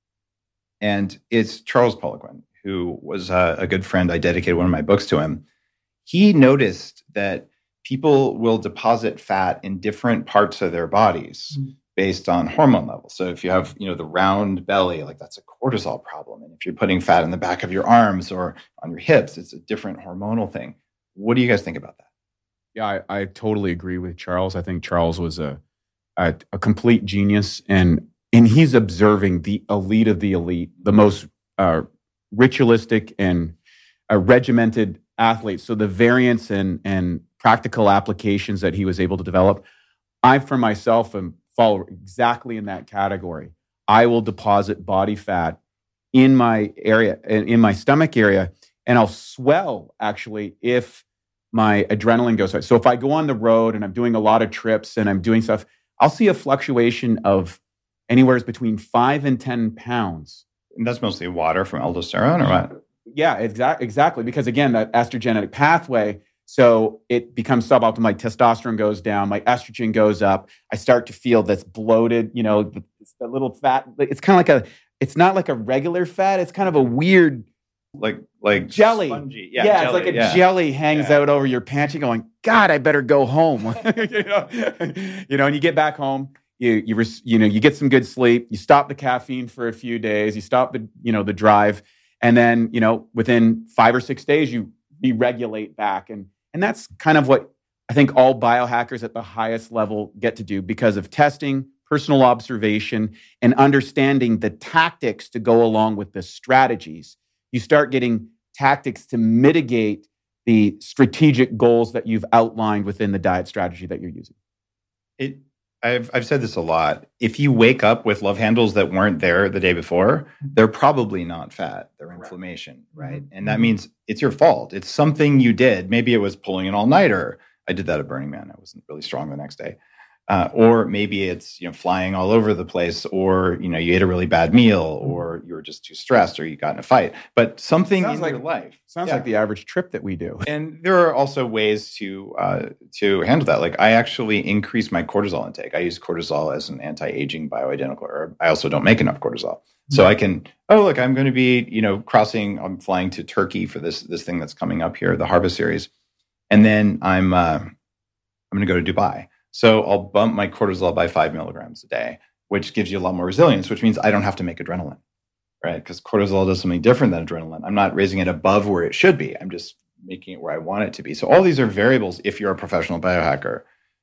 [SPEAKER 3] And it's Charles Poliquin, who was a, a good friend. I dedicated one of my books to him. He noticed that people will deposit fat in different parts of their bodies mm. based on hormone levels. So if you have, you know, the round belly, like that's a cortisol problem. And if you're putting fat in the back of your arms or on your hips, it's a different hormonal thing. What do you guys think about that?
[SPEAKER 4] Yeah, I, I totally agree with Charles. I think Charles was a A, a complete genius, and and he's observing the elite of the elite, the most uh, ritualistic and uh, regimented athletes. So the variance and and practical applications that he was able to develop, I for myself am fall exactly in that category. I will deposit body fat in my area, in my stomach area, and I'll swell actually if my adrenaline goes high. So if I go on the road and I'm doing a lot of trips and I'm doing stuff, I'll see a fluctuation of anywhere between five and ten pounds.
[SPEAKER 3] And that's mostly water from aldosterone or what?
[SPEAKER 4] Yeah, exa- exactly. Because again, that estrogenic pathway, so it becomes suboptimal. My testosterone goes down, my estrogen goes up. I start to feel this bloated, you know, the, the little fat. It's kind of like a, it's not like a regular fat. It's kind of a weird,
[SPEAKER 3] like like
[SPEAKER 4] jelly.
[SPEAKER 3] Spongy.
[SPEAKER 4] Yeah,
[SPEAKER 3] yeah
[SPEAKER 4] it's
[SPEAKER 3] jelly,
[SPEAKER 4] like a
[SPEAKER 3] yeah.
[SPEAKER 4] jelly hangs
[SPEAKER 3] yeah.
[SPEAKER 4] out over your pants. You're going, God, I better go home. you know, you know, and you get back home, you you you know, you get some good sleep, you stop the caffeine for a few days, you stop the you know the drive, and then you know within five or six days you re-regulate back, and and that's kind of what I think all biohackers at the highest level get to do because of testing, personal observation, and understanding the tactics to go along with the strategies. You start getting tactics to mitigate the strategic goals that you've outlined within the diet strategy that you're using.
[SPEAKER 3] It, I've I've said this a lot. If you wake up with love handles that weren't there the day before, they're probably not fat. They're inflammation, right? And that means it's your fault. It's something you did. Maybe it was pulling an all-nighter. I did that at Burning Man. I wasn't really strong the next day. Uh, or maybe it's, you know, flying all over the place, or, you know, you ate a really bad meal, or you were just too stressed, or you got in a fight. But something
[SPEAKER 4] sounds
[SPEAKER 3] in
[SPEAKER 4] like,
[SPEAKER 3] your life.
[SPEAKER 4] Sounds
[SPEAKER 3] yeah.
[SPEAKER 4] like the average trip that we do.
[SPEAKER 3] And there are also ways to uh, to handle that. Like I actually increase my cortisol intake. I use cortisol as an anti-aging bioidentical herb. I also don't make enough cortisol. Mm-hmm. So I can, oh, look, I'm going to be, you know, crossing, I'm flying to Turkey for this this thing that's coming up here, the Harvest Series. And then I'm uh, I'm going to go to Dubai. So I'll bump my cortisol by five milligrams a day, which gives you a lot more resilience, which means I don't have to make adrenaline, right? Because cortisol does something different than adrenaline. I'm not raising it above where it should be. I'm just making it where I want it to be. So all these are variables if you're a professional biohacker.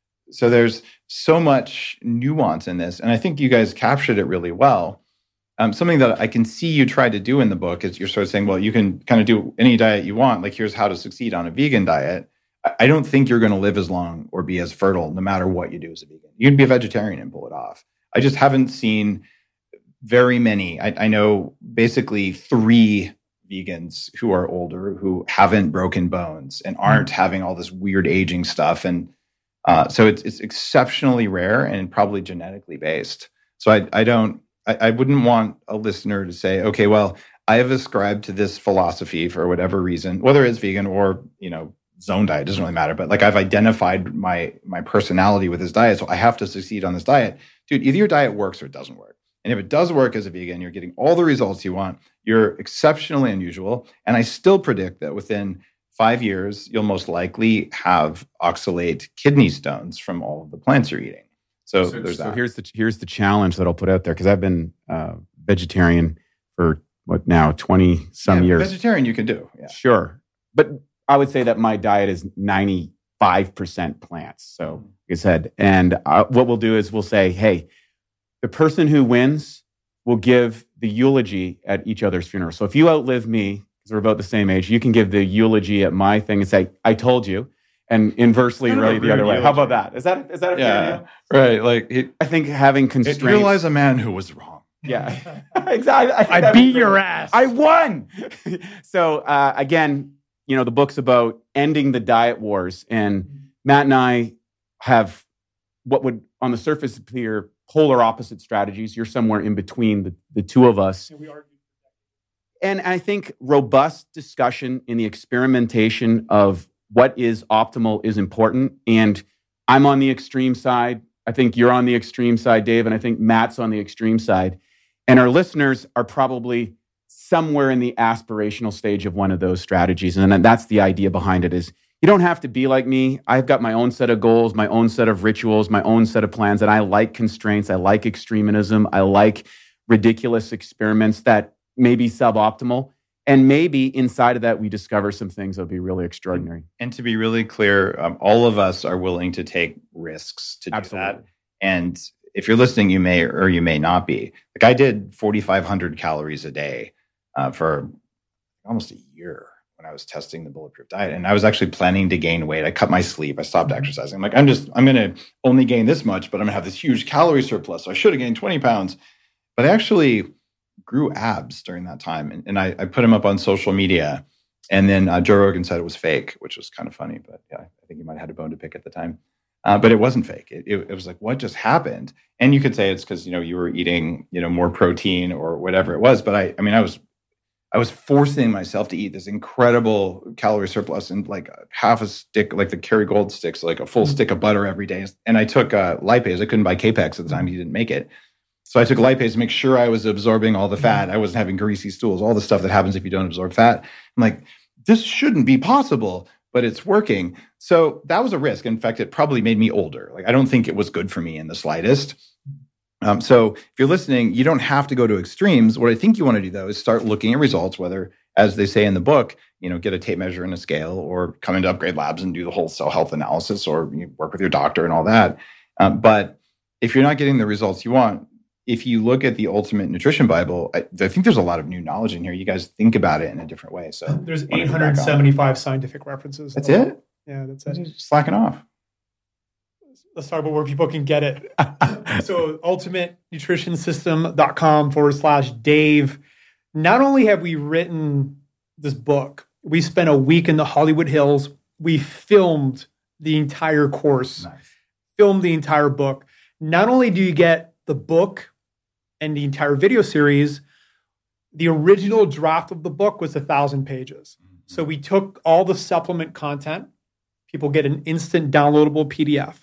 [SPEAKER 3] So there's so much nuance in this. And I think you guys captured it really well. Um, something that I can see you try to do in the book is you're sort of saying, well, you can kind of do any diet you want. Like here's how to succeed on a vegan diet. I don't think you're going to live as long or be as fertile no matter what you do as a vegan. You can be a vegetarian and pull it off. I just haven't seen very many. I, I know basically three vegans who are older who haven't broken bones and aren't having all this weird aging stuff. And uh, so it's it's exceptionally rare and probably genetically based. So I, I don't, I, I wouldn't want a listener to say, okay, well, I have ascribed to this philosophy for whatever reason, whether it's vegan or, you know, zone diet, doesn't really matter. But like I've identified my my personality with this diet, so I have to succeed on this diet. Dude, either your diet works or it doesn't work. And if it does work as a vegan, you're getting all the results you want. You're exceptionally unusual. And I still predict that within five years, you'll most likely have oxalate kidney stones from all of the plants you're eating. So,
[SPEAKER 4] so
[SPEAKER 3] there's
[SPEAKER 4] so
[SPEAKER 3] that.
[SPEAKER 4] here's the here's the challenge that I'll put out there, because I've been uh, vegetarian for what now twenty some
[SPEAKER 3] yeah,
[SPEAKER 4] years.
[SPEAKER 3] Vegetarian you can do. Yeah.
[SPEAKER 4] Sure, but I would say that my diet is ninety-five percent plants. So, like I said, and uh, what we'll do is we'll say, hey, the person who wins will give the eulogy at each other's funeral. So if you outlive me, because we're about the same age, you can give the eulogy at my thing and say, I told you. And inversely, really the other way. Eulogy. How about that? Is that is that a fair
[SPEAKER 3] yeah,
[SPEAKER 4] deal?
[SPEAKER 3] Right. Like it,
[SPEAKER 4] I think having constraints.
[SPEAKER 3] Realize a man who was wrong.
[SPEAKER 4] Yeah, exactly. I,
[SPEAKER 5] I beat your ass.
[SPEAKER 4] I won. So uh, again, you know, the book's about ending the diet wars, and Matt and I have what would on the surface appear polar opposite strategies. You're somewhere in between the, the two of us.
[SPEAKER 5] And we argue.
[SPEAKER 4] And I think robust discussion in the experimentation of what is optimal is important. And I'm on the extreme side. I think you're on the extreme side, Dave, and I think Matt's on the extreme side. And our listeners are probably somewhere in the aspirational stage of one of those strategies. And that's the idea behind it is you don't have to be like me. I've got my own set of goals, my own set of rituals, my own set of plans, and I like constraints. I like extremism. I like ridiculous experiments that may be suboptimal. And maybe inside of that, we discover some things that will be really extraordinary.
[SPEAKER 3] And to be really clear, um, all of us are willing to take risks to do
[SPEAKER 4] Absolutely.
[SPEAKER 3] that. And if you're listening, you may or you may not be. Like I did forty-five hundred calories a day uh, for almost a year when I was testing the Bulletproof diet. And I was actually planning to gain weight. I cut my sleep. I stopped exercising. I'm like, I'm just, I'm going to only gain this much, but I'm going to have this huge calorie surplus. So I should have gained twenty pounds. But I actually grew abs during that time. And, and I, I put them up on social media. And then uh, Joe Rogan said it was fake, which was kind of funny. But yeah, I think he might have had a bone to pick at the time. Uh, but it wasn't fake. It, it, it was like, what just happened? And you could say it's because, you know, you were eating, you know, more protein or whatever it was. But I, I mean, I was, I was forcing myself to eat this incredible calorie surplus and like half a stick, like the Kerrygold sticks, like a full stick of butter every day. And I took uh, lipase. I couldn't buy Capex at the time. He didn't make it. So I took lipase to make sure I was absorbing all the fat. I wasn't having greasy stools, all the stuff that happens if you don't absorb fat. I'm like, this shouldn't be possible, but it's working. So that was a risk. In fact, it probably made me older. Like I don't think it was good for me in the slightest. Um, so if you're listening, you don't have to go to extremes. What I think you want to do, though, is start looking at results, whether, as they say in the book, you know, get a tape measure and a scale, or come into Upgrade Labs and do the whole cell health analysis, or you work with your doctor and all that. Um, but if you're not getting the results you want, if you look at the Ultimate Nutrition Bible, I, I think there's a lot of new knowledge in here. You guys think about it in a different way. So
[SPEAKER 5] there's eight hundred seventy-five scientific references.
[SPEAKER 3] That's it?
[SPEAKER 5] Yeah, that's it.
[SPEAKER 3] Just slacking off.
[SPEAKER 5] Let's talk about where people can get it. So ultimate nutrition system dot com forward slash Dave. Not only have we written this book, we spent a week in the Hollywood Hills. We filmed the entire course,
[SPEAKER 3] Nice.
[SPEAKER 5] filmed the entire book. Not only do you get the book and the entire video series, the original draft of the book was a thousand pages. So we took all the supplement content. People get an instant downloadable P D F.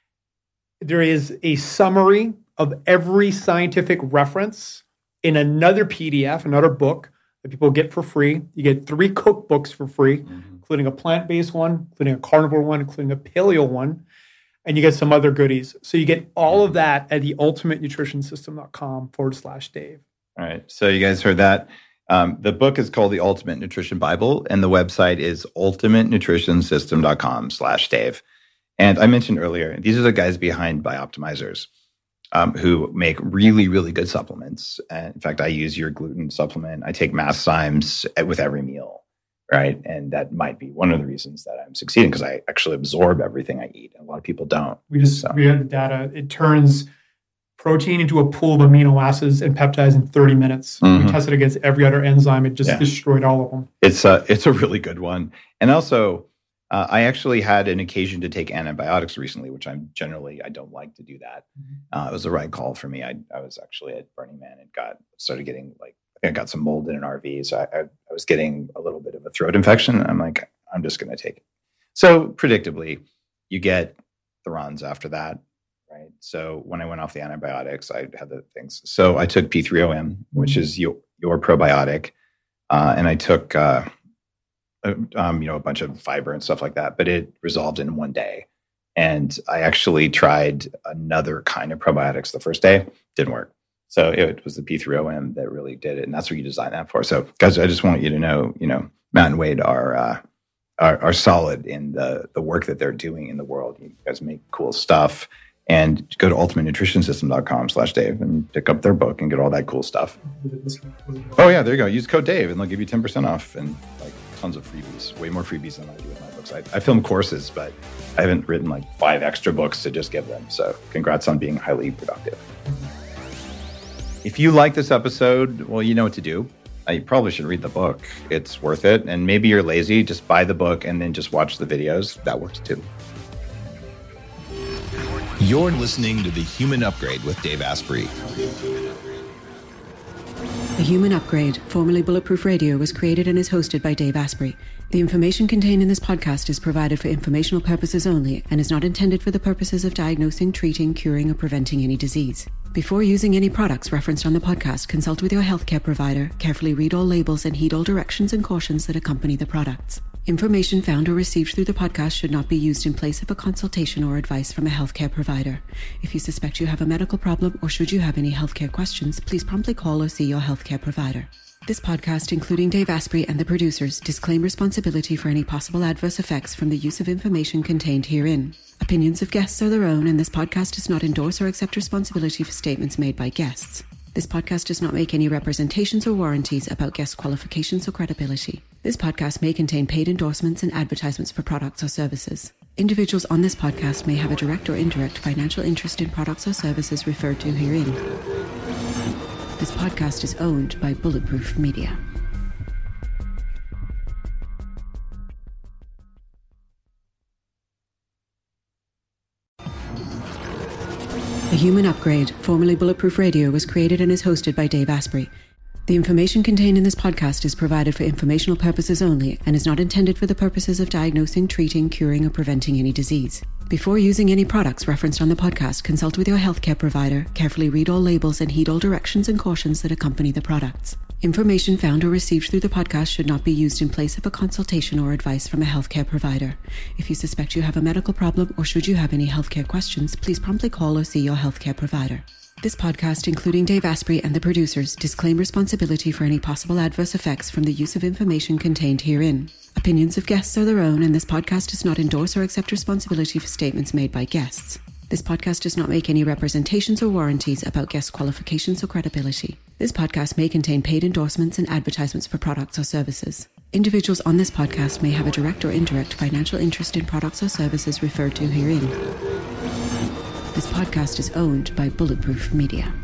[SPEAKER 5] There is a summary of every scientific reference in another P D F, another book that people get for free. You get three cookbooks for free, mm-hmm. including a plant-based one, including a carnivore one, including a paleo one, and you get some other goodies. So you get all of that at the ultimate nutrition system dot com forward slash Dave.
[SPEAKER 3] All right. So you guys heard that. Um, the book is called The Ultimate Nutrition Bible, and the website is ultimate nutrition system dot com slash Dave. And I mentioned earlier, these are the guys behind Bioptimizers, um, who make really, really good supplements. And in fact, I use your gluten supplement. I take Masszymes with every meal, right? And that might be one of the reasons that I'm succeeding, because I actually absorb everything I eat. And a lot of people don't.
[SPEAKER 5] We just
[SPEAKER 3] so.
[SPEAKER 5] we had the data. It turns protein into a pool of amino acids and peptides in thirty minutes.
[SPEAKER 3] Mhm.
[SPEAKER 5] We tested against every other enzyme. It just
[SPEAKER 3] Yeah.
[SPEAKER 5] destroyed all of them.
[SPEAKER 3] It's a, it's a really good one. And also, uh, I actually had an occasion to take antibiotics recently, which I'm generally, I don't like to do that. Uh, it was the right call for me. I, I was actually at Burning Man and got, started getting like, I think I got some mold in an R V. So I, I, I was getting a little bit of a throat infection. And I'm like, I'm just going to take it. So predictably, you get the runs after that. Right. So when I went off the antibiotics, I had the things. So I took P three O M, which is your, your probiotic. Uh, and I took, uh, um, you know, a bunch of fiber and stuff like that, but it resolved in one day. And I actually tried another kind of probiotics the first day. Didn't work. So it was the P three O M that really did it. And that's what you designed that for. So guys, I just want you to know, you know, Matt and Wade are, uh, are, are solid in the, the work that they're doing in the world. You guys make cool stuff. And go to ultimate nutrition system dot com slash Dave and pick up their book and get all that cool stuff. Oh, yeah, there you go. Use code Dave and they'll give you ten percent off and like tons of freebies, way more freebies than I do with my books. I, I film courses, but I haven't written like five extra books to just give them. So congrats on being highly productive. If you like this episode, well, you know what to do. I probably should read the book. It's worth it. And maybe you're lazy, just buy the book and then just watch the videos. That works too.
[SPEAKER 2] You're listening to The Human Upgrade with Dave Asprey.
[SPEAKER 6] The Human Upgrade, formerly Bulletproof Radio, was created and is hosted by Dave Asprey. The information contained in this podcast is provided for informational purposes only and is not intended for the purposes of diagnosing, treating, curing, or preventing any disease. Before using any products referenced on the podcast, consult with your healthcare provider, carefully read all labels, and heed all directions and cautions that accompany the products. Information found or received through the podcast should not be used in place of a consultation or advice from a healthcare provider. If you suspect you have a medical problem or should you have any healthcare questions, please promptly call or see your healthcare provider. This podcast, including Dave Asprey and the producers, disclaim responsibility for any possible adverse effects from the use of information contained herein. Opinions of guests are their own, and this podcast does not endorse or accept responsibility for statements made by guests. This podcast does not make any representations or warranties about guest qualifications or credibility. This podcast may contain paid endorsements and advertisements for products or services. Individuals on this podcast may have a direct or indirect financial interest in products or services referred to herein. This podcast is owned by Bulletproof Media. The Human Upgrade, formerly Bulletproof Radio, was created and is hosted by Dave Asprey. The information contained in this podcast is provided for informational purposes only and is not intended for the purposes of diagnosing, treating, curing, or preventing any disease. Before using any products referenced on the podcast, consult with your healthcare provider, carefully read all labels, and heed all directions and cautions that accompany the products. Information found or received through the podcast should not be used in place of a consultation or advice from a healthcare provider. If you suspect you have a medical problem or should you have any healthcare questions, please promptly call or see your healthcare provider. This podcast, including Dave Asprey and the producers, disclaim responsibility for any possible adverse effects from the use of information contained herein. Opinions of guests are their own, and this podcast does not endorse or accept responsibility for statements made by guests. This podcast does not make any representations or warranties about guest qualifications or credibility. This podcast may contain paid endorsements and advertisements for products or services. Individuals on this podcast may have a direct or indirect financial interest in products or services referred to herein. This podcast is owned by Bulletproof Media.